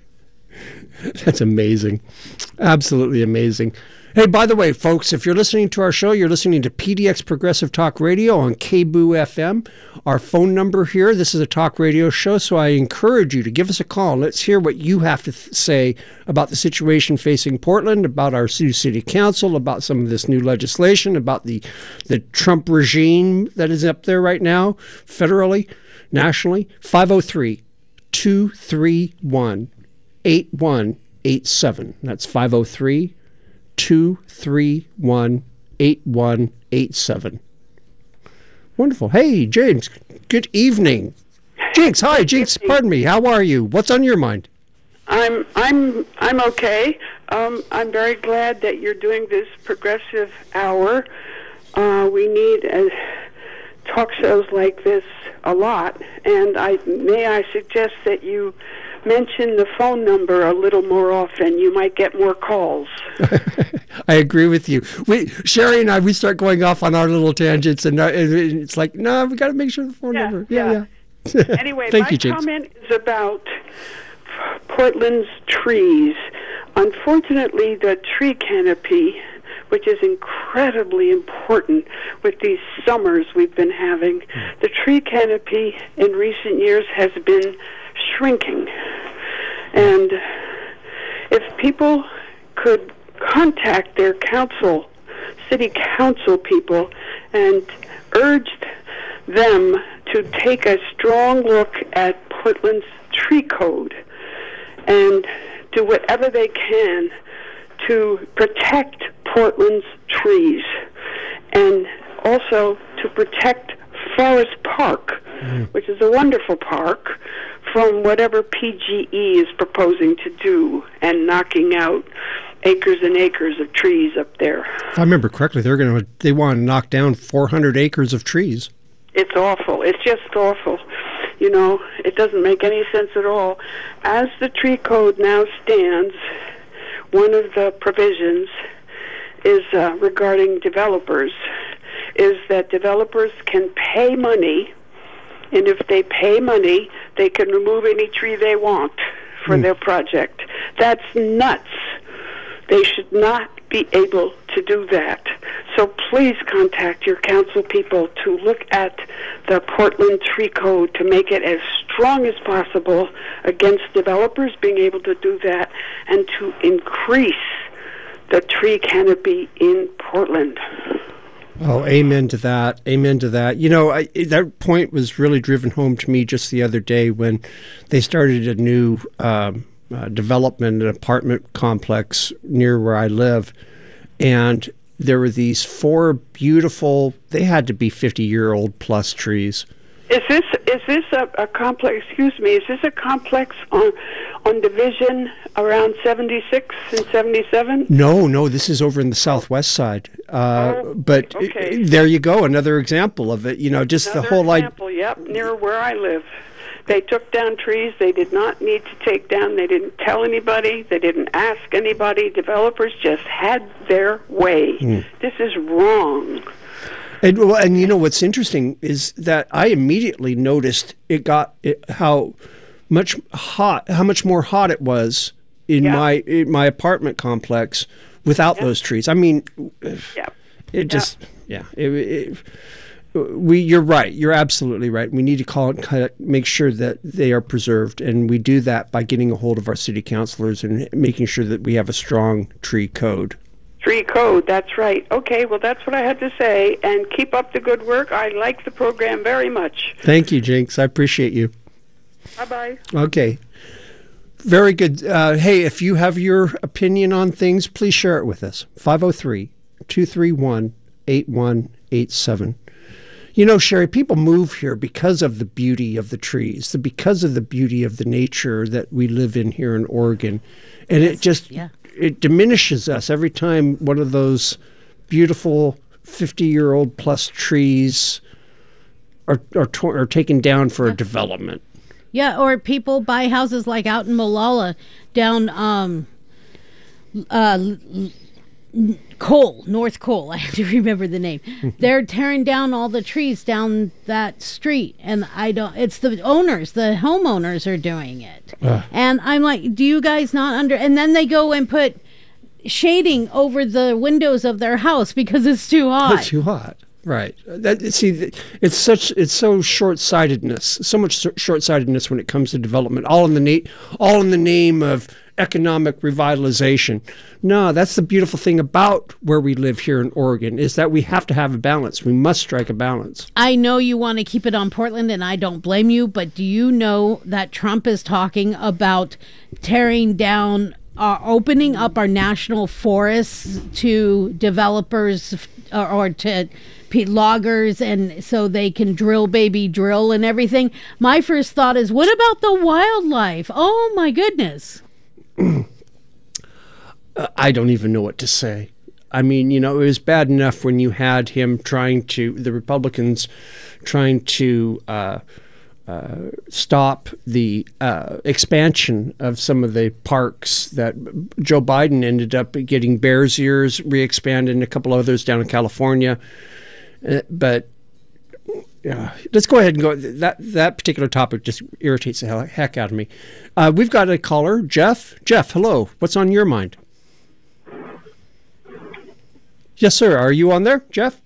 [SPEAKER 6] That's amazing. Absolutely amazing. Hey, by the way, folks, if you're listening to our show, you're listening to P D X Progressive Talk Radio on K B O O F M. Our phone number here, this is a talk radio show, so I encourage you to give us a call. Let's hear what you have to th- say about the situation facing Portland, about our new city council, about some of this new legislation, about the, the Trump regime that is up there right now, federally, nationally. five oh three, two three one, eight one eight seven. That's five oh three, two three one, eight one eight seven. Wonderful. Hey, James, good evening. Jinx, hi, Jinx, pardon me. How are you? What's on your mind?
[SPEAKER 8] I'm I'm I'm okay. Um, I'm very glad that you're doing this progressive hour. Uh, we need uh, talk shows like this a lot, and I may I suggest that you mention the phone number a little more often. You might get more calls.
[SPEAKER 6] I agree with you. We, Sherry and I, we start going off on our little tangents, and uh, it's like, no, we got to make sure the phone
[SPEAKER 8] Yeah,
[SPEAKER 6] number. Yeah, yeah.
[SPEAKER 8] yeah. Anyway,
[SPEAKER 6] Thank
[SPEAKER 8] my
[SPEAKER 6] you, James.
[SPEAKER 8] comment is about Portland's trees. Unfortunately, the tree canopy, which is incredibly important with these summers we've been having, the tree canopy in recent years has been shrinking. And if people could contact their council, city council people, and urge them to take a strong look at Portland's tree code and do whatever they can to protect Portland's trees and also to protect Forest Park, mm. which is a wonderful park, from whatever P G E is proposing to do and knocking out acres and acres of trees up there.
[SPEAKER 6] If I remember correctly, they're going to they want to knock down four hundred acres of trees.
[SPEAKER 8] It's awful. It's just awful. You know, it doesn't make any sense at all. As the tree code now stands, one of the provisions is uh, regarding developers, is that developers can pay money, and if they pay money, they can remove any tree they want for mm. their project. That's nuts. They should not be able to do that. So please contact your council people to look at the Portland Tree Code to make it as strong as possible against developers being able to do that and to increase the tree canopy in Portland.
[SPEAKER 6] Oh, amen to that. Amen to that. You know, I, that point was really driven home to me just the other day when they started a new um, uh, development, an apartment complex near where I live. And there were these four beautiful, they had to be fifty-year-old plus trees.
[SPEAKER 8] Is this is this a, a complex, excuse me, is this a complex on on Division around seventy-six and seventy-seven?
[SPEAKER 6] No, no, this is over in the southwest side. Uh,
[SPEAKER 8] oh,
[SPEAKER 6] but
[SPEAKER 8] okay.
[SPEAKER 6] There you go, another example of it. You know, just
[SPEAKER 8] another
[SPEAKER 6] the whole idea.
[SPEAKER 8] example, yep, near where I live. They took down trees they did not need to take down. They didn't tell anybody. They didn't ask anybody. Developers just had their way. Mm. This is wrong.
[SPEAKER 6] And, well, and you know what's interesting is that I immediately noticed it got it, how much hot, how much more hot it was in yeah. my in my apartment complex without yeah. those trees. I mean, yeah. it just yeah. yeah it, it, we you're right. You're absolutely right. We need to call it, make sure that they are preserved, and we do that by getting a hold of our city councilors and making sure that we have a strong tree code.
[SPEAKER 8] Tree code, that's right. Okay, well, that's what I had to say, and keep up the good work. I like the program very much.
[SPEAKER 6] Thank you, Jinx. I appreciate you.
[SPEAKER 8] Bye-bye.
[SPEAKER 6] Okay. Very good. Uh, hey, if you have your opinion on things, please share it with us. five oh three, two three one, eight one eight seven. You know, Sherry, people move here because of the beauty of the trees, the, because of the beauty of the nature that we live in here in Oregon. And yes, it just... Yeah. It diminishes us every time one of those beautiful fifty-year-old plus trees are are, tor- are taken down for yeah. a development.
[SPEAKER 5] Yeah, or people buy houses like out in Molalla, down um, uh, Cole, North Cole. I have to remember the name. They're tearing down all the trees down that street, and I don't. It's the owners, the homeowners, are doing it. Uh. And I'm like, do you guys not under? And then they go and put shading over the windows of their house because it's too hot.
[SPEAKER 6] It's too hot, right? That see, it's such it's so short-sightedness, so much short-sightedness when it comes to development. All in the na- all in the name of economic revitalization. No, that's the beautiful thing about where we live here in Oregon, is that we have to have a balance. We must strike a balance.
[SPEAKER 5] I know you want to keep it on Portland, and I don't blame you, but do you know that Trump is talking about tearing down, uh, opening up our national forests to developers or, or to loggers, and so they can drill baby drill and everything? My first thought is, what about the wildlife? Oh my goodness.
[SPEAKER 6] I don't even know what to say. I mean, you know, it was bad enough when you had him trying to, the Republicans trying to uh, uh, stop the uh, expansion of some of the parks that Joe Biden ended up getting Bears Ears re-expanded and a couple others down in California. Uh, but yeah, let's go ahead and go. That that particular topic just irritates the hell, heck out of me. Uh, we've got a caller, Jeff. Jeff, hello. What's on your mind? Yes, sir. Are you on there, Jeff?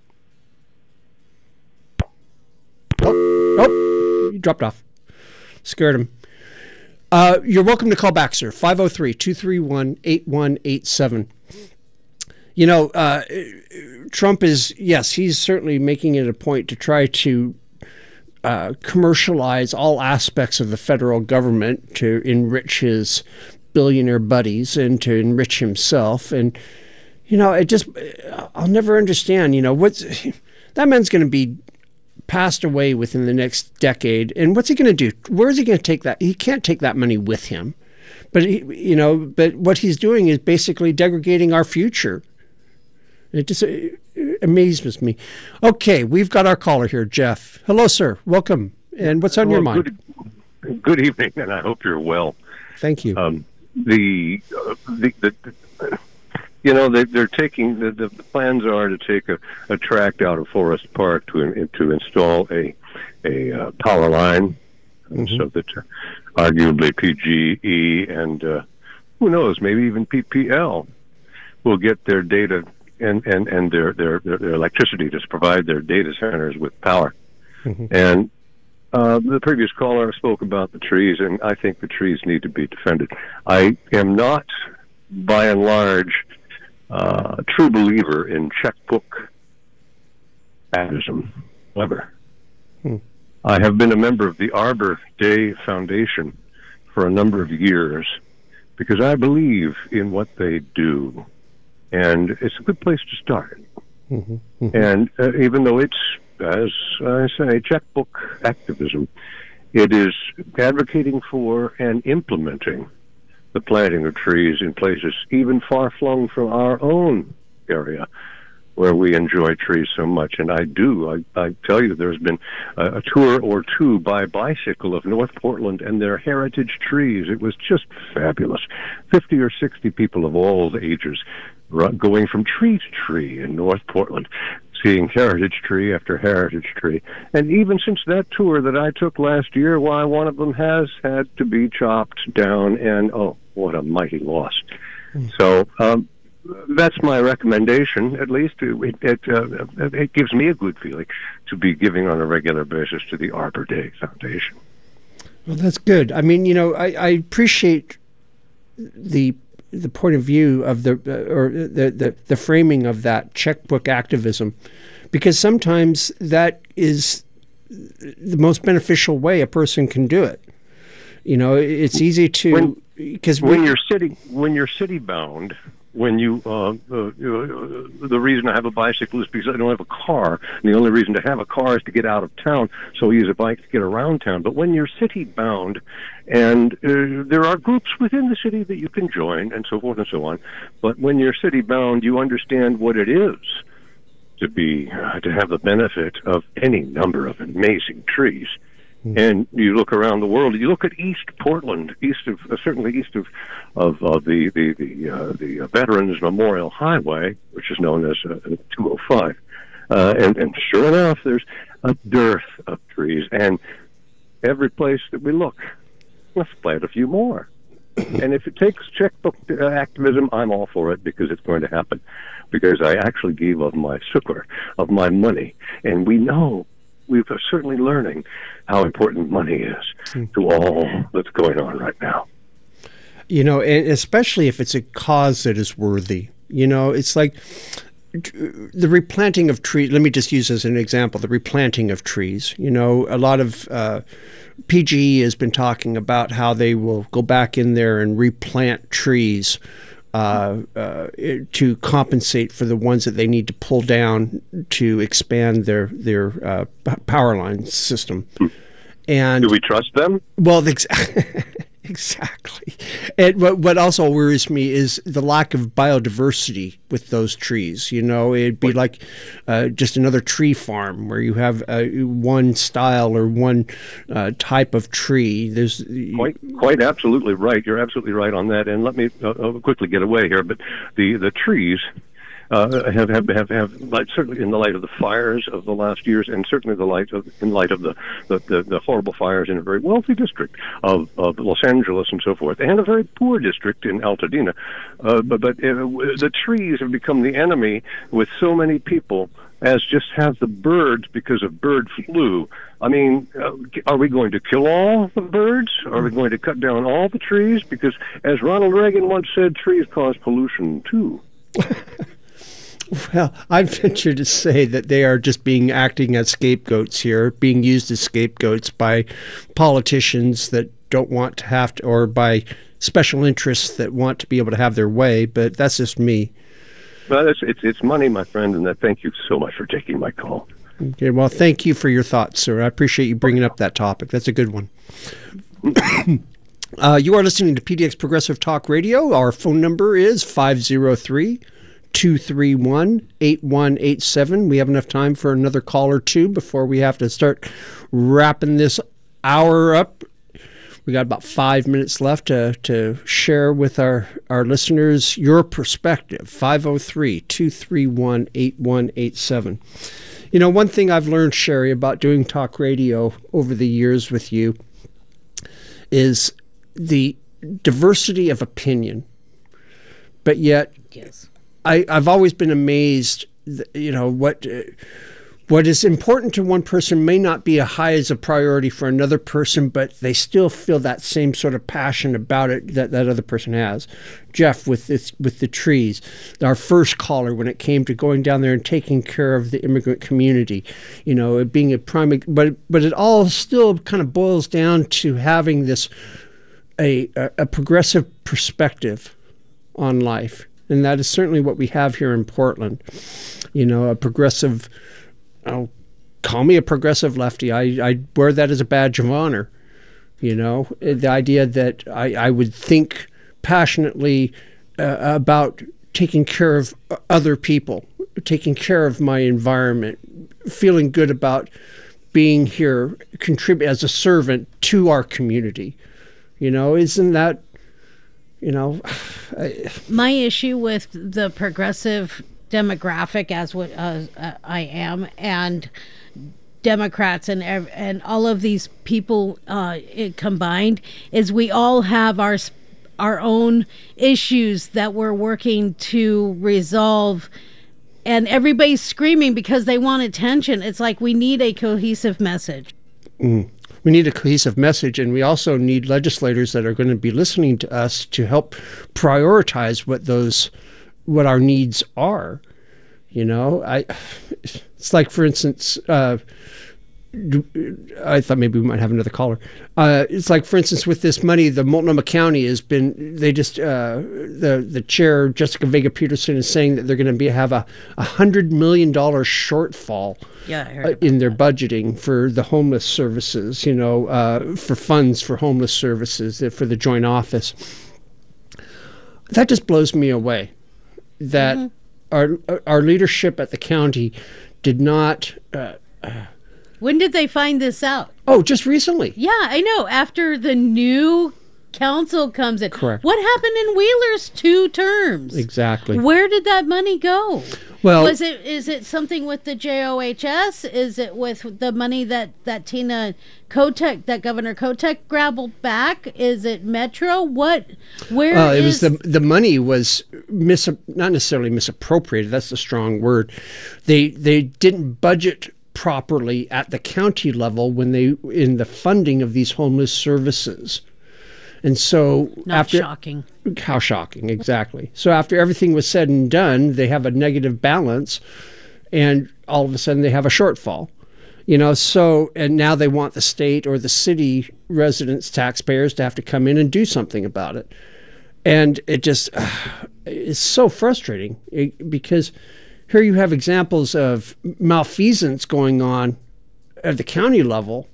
[SPEAKER 6] Oh, oh, you dropped off. Scared him. Uh, you're welcome to call back, sir. five oh three, two three one, eight one eight seven. You know, uh, Trump is, yes, he's certainly making it a point to try to uh, commercialize all aspects of the federal government to enrich his billionaire buddies and to enrich himself. And, you know, it just, I'll never understand, you know, what's, that man's going to be passed away within the next decade. And what's he going to do? Where is he going to take that? He can't take that money with him. But, he, you know, but what he's doing is basically degrading our future. It just it amazes me. Okay, we've got our caller here, Jeff. Hello, sir. Welcome. And what's on
[SPEAKER 9] well,
[SPEAKER 6] your mind?
[SPEAKER 9] Good, good evening, and I hope you're well.
[SPEAKER 6] Thank you.
[SPEAKER 9] Um, the, uh, the, the, the, you know, they, they're taking the, the plans are to take a, a tract out of Forest Park to to install a a uh, power line, mm-hmm. so that uh, arguably P G E and uh, who knows, maybe even P P L will get their data and, and, and their, their, their, their electricity to provide their data centers with power.
[SPEAKER 6] Mm-hmm.
[SPEAKER 9] And uh, the previous caller spoke about the trees, and I think the trees need to be defended. I am not, by and large, uh, a true believer in checkbook activism. However,
[SPEAKER 6] hmm.
[SPEAKER 9] I have been a member of the Arbor Day Foundation for a number of years because I believe in what they do, and it's a good place to start.
[SPEAKER 6] Mm-hmm. Mm-hmm.
[SPEAKER 9] And uh, even though it's, as I say, checkbook activism, it is advocating for and implementing the planting of trees in places even far-flung from our own area where we enjoy trees so much. And I do. I, I tell you, there's been a, a tour or two by bicycle of North Portland and their heritage trees. It was just fabulous. fifty or sixty people of all ages going from tree to tree in North Portland, seeing heritage tree after heritage tree. And even since that tour that I took last year, why, one of them has had to be chopped down, and oh, what a mighty loss. Mm. So um, that's my recommendation. At least it, it, uh, it gives me a good feeling to be giving on a regular basis to the Arbor Day Foundation.
[SPEAKER 6] Well, that's good. I mean, you know, I, I appreciate the the point of view of the uh, or the, the the framing of that checkbook activism, because sometimes that is the most beneficial way a person can do it. You know, it's easy to because
[SPEAKER 9] when, when you're city when you're city bound. When you, uh, uh, uh, the reason I have a bicycle is because I don't have a car. And the only reason to have a car is to get out of town, so I use a bike to get around town. But when you're city-bound, and uh, there are groups within the city that you can join, and so forth and so on, but when you're city-bound, you understand what it is to be, uh, to have the benefit of any number of amazing trees. And you look around the world. You look at East Portland, east of uh, certainly east of of, of the the the, uh, the Veterans Memorial Highway, which is known as uh, two oh five, uh, and and sure enough, there's a dearth of trees. And every place that we look, let's plant a few more. And if it takes checkbook uh, activism, I'm all for it because it's going to happen. Because I actually gave of my sukkar, of my money, and we know. We're certainly learning how important money is mm. to all that's going on right now.
[SPEAKER 6] You know, and especially if it's a cause that is worthy. You know, it's like the replanting of trees. Let me just use as an example the replanting of trees. You know, a lot of uh, P G E has been talking about how they will go back in there and replant trees Uh, uh, to compensate for the ones that they need to pull down to expand their their uh, power line system. And
[SPEAKER 9] do we trust them?
[SPEAKER 6] Well, ex- exactly. And what what also worries me is the lack of biodiversity with those trees. You know, it'd be like uh, just another tree farm where you have uh, one style or one uh, type of tree. There's
[SPEAKER 9] quite quite absolutely right. You're absolutely right on that. And let me uh, quickly get away here. But the the trees. Uh, have, have, have, have like, certainly in the light of the fires of the last years, and certainly the light of, in light of the, the, the, the horrible fires in a very wealthy district of, of Los Angeles and so forth, and a very poor district in Altadena. Uh, but but uh, the trees have become the enemy with so many people as just have the birds because of bird flu. I mean, uh, are we going to kill all the birds? Are we going to cut down all the trees? Because as Ronald Reagan once said, trees cause pollution too.
[SPEAKER 6] Well, I venture to say that they are just being acting as scapegoats here, being used as scapegoats by politicians that don't want to have to, or by special interests that want to be able to have their way. But that's just me.
[SPEAKER 9] Well, it's it's, it's money, my friend, and that, thank you so much for taking my call.
[SPEAKER 6] Okay, well, thank you for your thoughts, sir. I appreciate you bringing up that topic. That's a good one. uh, you are listening to P D X Progressive Talk Radio. Our phone number is five oh three, two three one, eight one eight seven. We have enough time for another call or two before we have to start wrapping this hour up. We got about five minutes left to, to share with our, our listeners your perspective. five oh three, two three one, eight one eight seven. You know, one thing I've learned, Sherry, about doing talk radio over the years with you is the diversity of opinion. But yet,
[SPEAKER 5] yes.
[SPEAKER 6] I, I've always been amazed, that, you know, what uh, what is important to one person may not be as high as a priority for another person, but they still feel that same sort of passion about it that that other person has. Jeff, with this, with the trees, our first caller when it came to going down there and taking care of the immigrant community, you know, it being a prime, but but it all still kind of boils down to having this a a, a progressive perspective on life, and that is certainly what we have here in Portland. You know, a progressive. Oh, call me a progressive lefty. I, I wear that as a badge of honor. You know, the idea that I, I would think passionately uh, about taking care of other people, taking care of my environment, feeling good about being here, contribute as a servant to our community. You know, isn't that, you know, I,
[SPEAKER 5] my issue with the progressive demographic as what uh, uh, I am, and Democrats and and all of these people uh, it combined, is we all have our our own issues that we're working to resolve, and everybody's screaming because they want attention. It's like we need a cohesive message.
[SPEAKER 6] Mm. We need a cohesive message, and we also need legislators that are going to be listening to us to help prioritize what those what our needs are. You know, I it's like, for instance, uh, I thought maybe we might have another caller. Uh, it's like, for instance, with this money, the Multnomah County has been, they just, uh, the the chair, Jessica Vega Peterson, is saying that they're going to be have a one hundred million dollars shortfall
[SPEAKER 5] yeah, I heard
[SPEAKER 6] uh, in their budgeting for the homeless services, you know, uh, for funds for homeless services, uh, for the joint office. That just blows me away. That mm-hmm. our our leadership at the county did not. Uh, uh,
[SPEAKER 5] when did they find this out?
[SPEAKER 6] Oh, just recently.
[SPEAKER 5] Yeah, I know. After the new council comes in.
[SPEAKER 6] Correct.
[SPEAKER 5] What happened in Wheeler's two terms?
[SPEAKER 6] Exactly.
[SPEAKER 5] Where did that money go?
[SPEAKER 6] Well,
[SPEAKER 5] was it is it something with the J O H S? Is it with the money that, that Tina Kotek, that Governor Kotek grabbed back? Is it Metro? What? Where
[SPEAKER 6] well, it
[SPEAKER 5] is
[SPEAKER 6] was the the money was mis not necessarily misappropriated. That's the strong word. They they didn't budget properly at the county level when they in the funding of these homeless services. And so
[SPEAKER 5] Not
[SPEAKER 6] after
[SPEAKER 5] shocking.
[SPEAKER 6] How shocking, exactly. So after everything was said and done, they have a negative balance, and all of a sudden they have a shortfall. You know, so, and now they want the state or the city residents, taxpayers, to have to come in and do something about it. And it just uh, is so frustrating it, because here you have examples of malfeasance going on at the county level,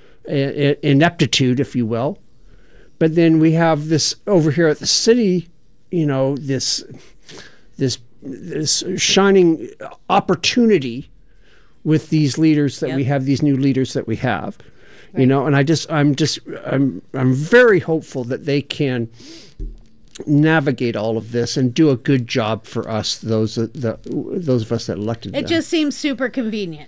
[SPEAKER 6] I- ineptitude, if you will. But then we have this over here at the city, you know, this this this shining opportunity with these leaders that
[SPEAKER 5] Yep.
[SPEAKER 6] we have, these new leaders that we have,
[SPEAKER 5] Right.
[SPEAKER 6] you know, and I just I'm just I'm I'm very hopeful that they can navigate all of this and do a good job for us, those the those of us that elected
[SPEAKER 5] It
[SPEAKER 6] them.
[SPEAKER 5] just seems super convenient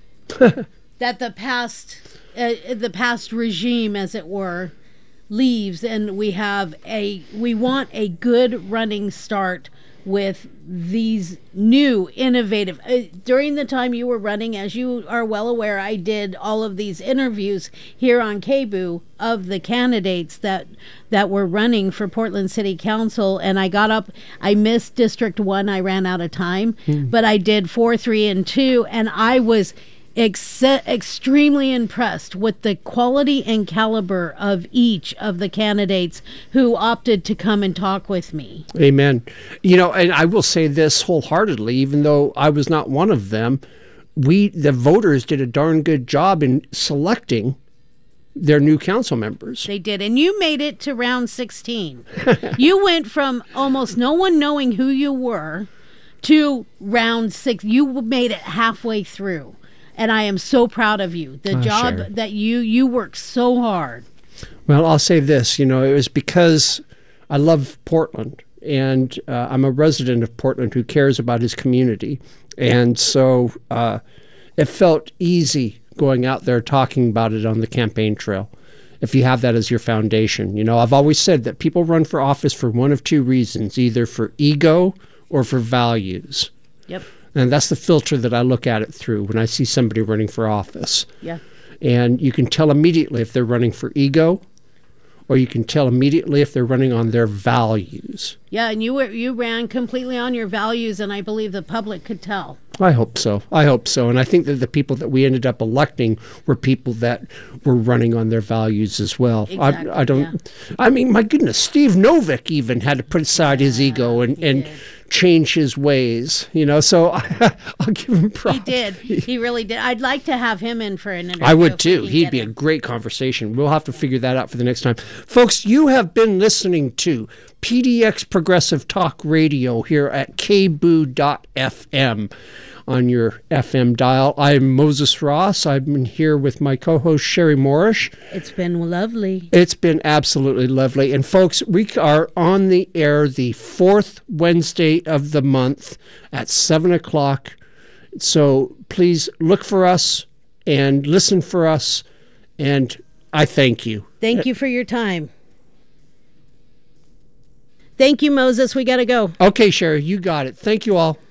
[SPEAKER 5] that the past uh, the past regime, as it were, leaves, and we have a we want a good running start with these new innovative uh, during the time you were running, as you are well aware, I did all of these interviews here on K B U of the candidates that that were running for Portland City Council, and I got up I missed District one, I ran out of time,
[SPEAKER 6] Hmm.
[SPEAKER 5] but I did four, three, and two, and I was Ex- extremely impressed with the quality and caliber of each of the candidates who opted to come and talk with me.
[SPEAKER 6] Amen. You know, and I will say this wholeheartedly, even though I was not one of them, we, the voters, did a darn good job in selecting their new council members.
[SPEAKER 5] They did, and you made it to round sixteen. You went from almost no one knowing who you were to round six. You made it halfway through. And I am so proud of you. The
[SPEAKER 6] Oh,
[SPEAKER 5] job
[SPEAKER 6] Sharon.
[SPEAKER 5] that you you worked so hard.
[SPEAKER 6] Well, I'll say this, you know, it was because I love Portland, and uh, I'm a resident of Portland who cares about his community. And so uh, it felt easy going out there talking about it on the campaign trail, if you have that as your foundation. You know, I've always said that people run for office for one of two reasons, either for ego or for values.
[SPEAKER 5] Yep.
[SPEAKER 6] And that's the filter that I look at it through when I see somebody running for office.
[SPEAKER 5] Yeah.
[SPEAKER 6] And you can tell immediately if they're running for ego, or you can tell immediately if they're running on their values.
[SPEAKER 5] Yeah, and you were you ran completely on your values, and I believe the public could tell.
[SPEAKER 6] I hope so. I hope so. And I think that the people that we ended up electing were people that were running on their values as well.
[SPEAKER 5] Exactly,
[SPEAKER 6] I, I don't,
[SPEAKER 5] yeah.
[SPEAKER 6] I mean, my goodness, Steve Novick even had to put aside his ego and, and change his ways, you know, so I, I'll give him props.
[SPEAKER 5] He did. He really did. I'd like to have him in for an interview.
[SPEAKER 6] I would
[SPEAKER 5] if we
[SPEAKER 6] too.
[SPEAKER 5] can
[SPEAKER 6] He'd
[SPEAKER 5] get
[SPEAKER 6] be a
[SPEAKER 5] him.
[SPEAKER 6] great conversation. We'll have to figure that out for the next time. Folks, you have been listening to P D X Progressive Talk Radio here at k b o o dot f m on your F M dial. I'm Moses Ross. I've been here with my co-host Sherry Morrish.
[SPEAKER 5] It's been lovely.
[SPEAKER 6] It's been absolutely lovely. And folks, we are on the air the fourth Wednesday of the month at seven o'clock. So please look for us and listen for us. And I thank you.
[SPEAKER 5] Thank you for your time. Thank you, Moses. We got to go.
[SPEAKER 6] Okay, Sherry, you got it. Thank you all.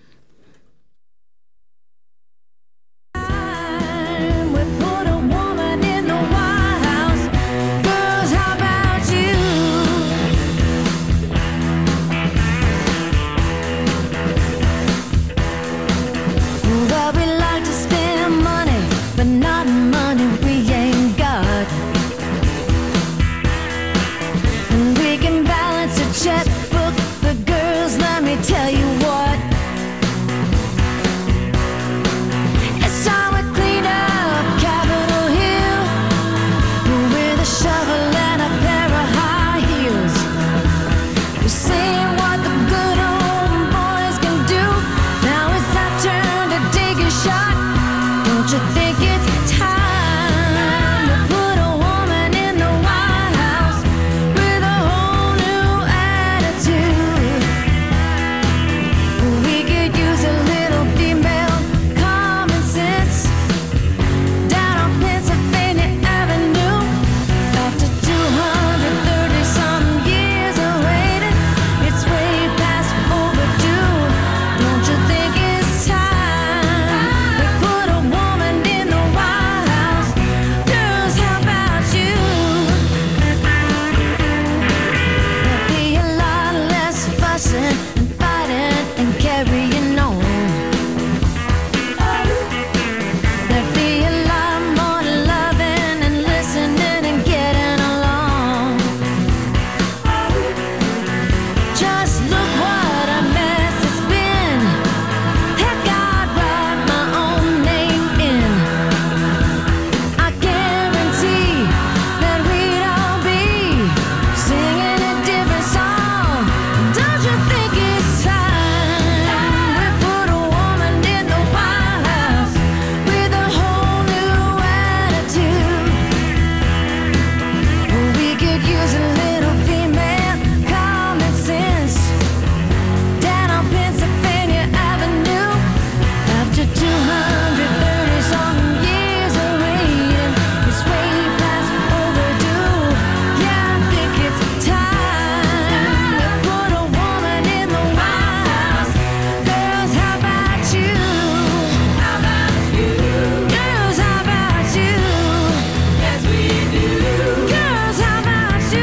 [SPEAKER 10] Checkbook, the girls, let me tell you what. It's time we clean up Capitol Hill with a shovel and a pair of high heels. We're seeing what the good old boys can do. Now it's our turn to take a shot. Don't you think it's time to put a woman in the White House with a whole new attitude? We could use a little female common sense down on Pennsylvania Avenue. After two hundred thirty some years of waiting, it's way past overdue. Don't you think it's time to put a woman in the White House? Girls, how about you? There'd be a lot less fussing and fighting and carrying on. There'd be a lot more loving and listening and getting along. Just look what a mess it's been. Heck, I'd write my own name in. I guarantee that we'd all be singing a different song. Don't you think it's time we put a woman in the White House with a whole new attitude? We could use a little female common sense down on Pennsylvania Avenue. After two hundred thirty some years of waiting, it's way past overdue. Yeah, I think it's time to put a woman in the White House. Girls, how about you? How about you? Girls, how about you? Yes, we do. Girls, how about you?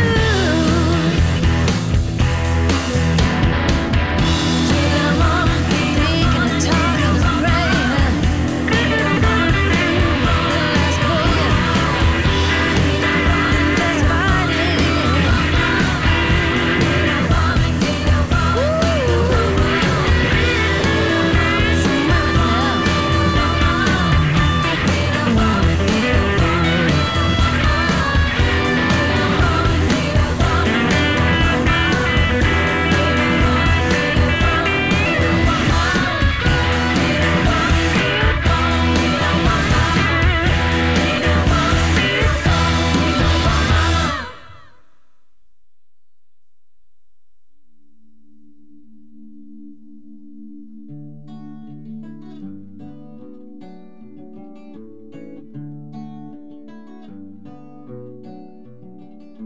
[SPEAKER 10] Come on, thinking and talking is great. Let's pull it. Let's fight it.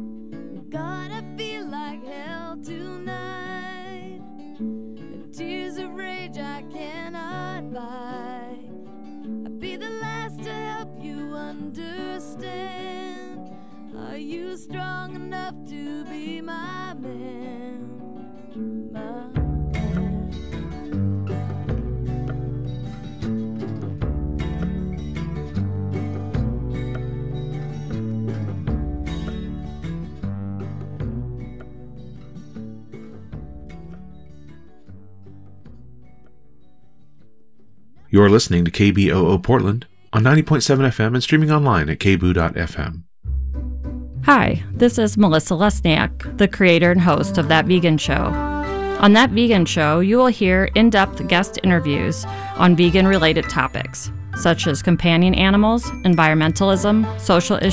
[SPEAKER 10] Gonna feel like hell tonight. Tears understand? Are you strong enough to be my man? My
[SPEAKER 11] You're listening to K B O O Portland on ninety point seven F M and streaming online at k b o o dot f m.
[SPEAKER 12] Hi, this is Melissa Lesniak, the creator and host of That Vegan Show. On That Vegan Show, you will hear in-depth guest interviews on vegan-related topics, such as companion animals, environmentalism, social issues,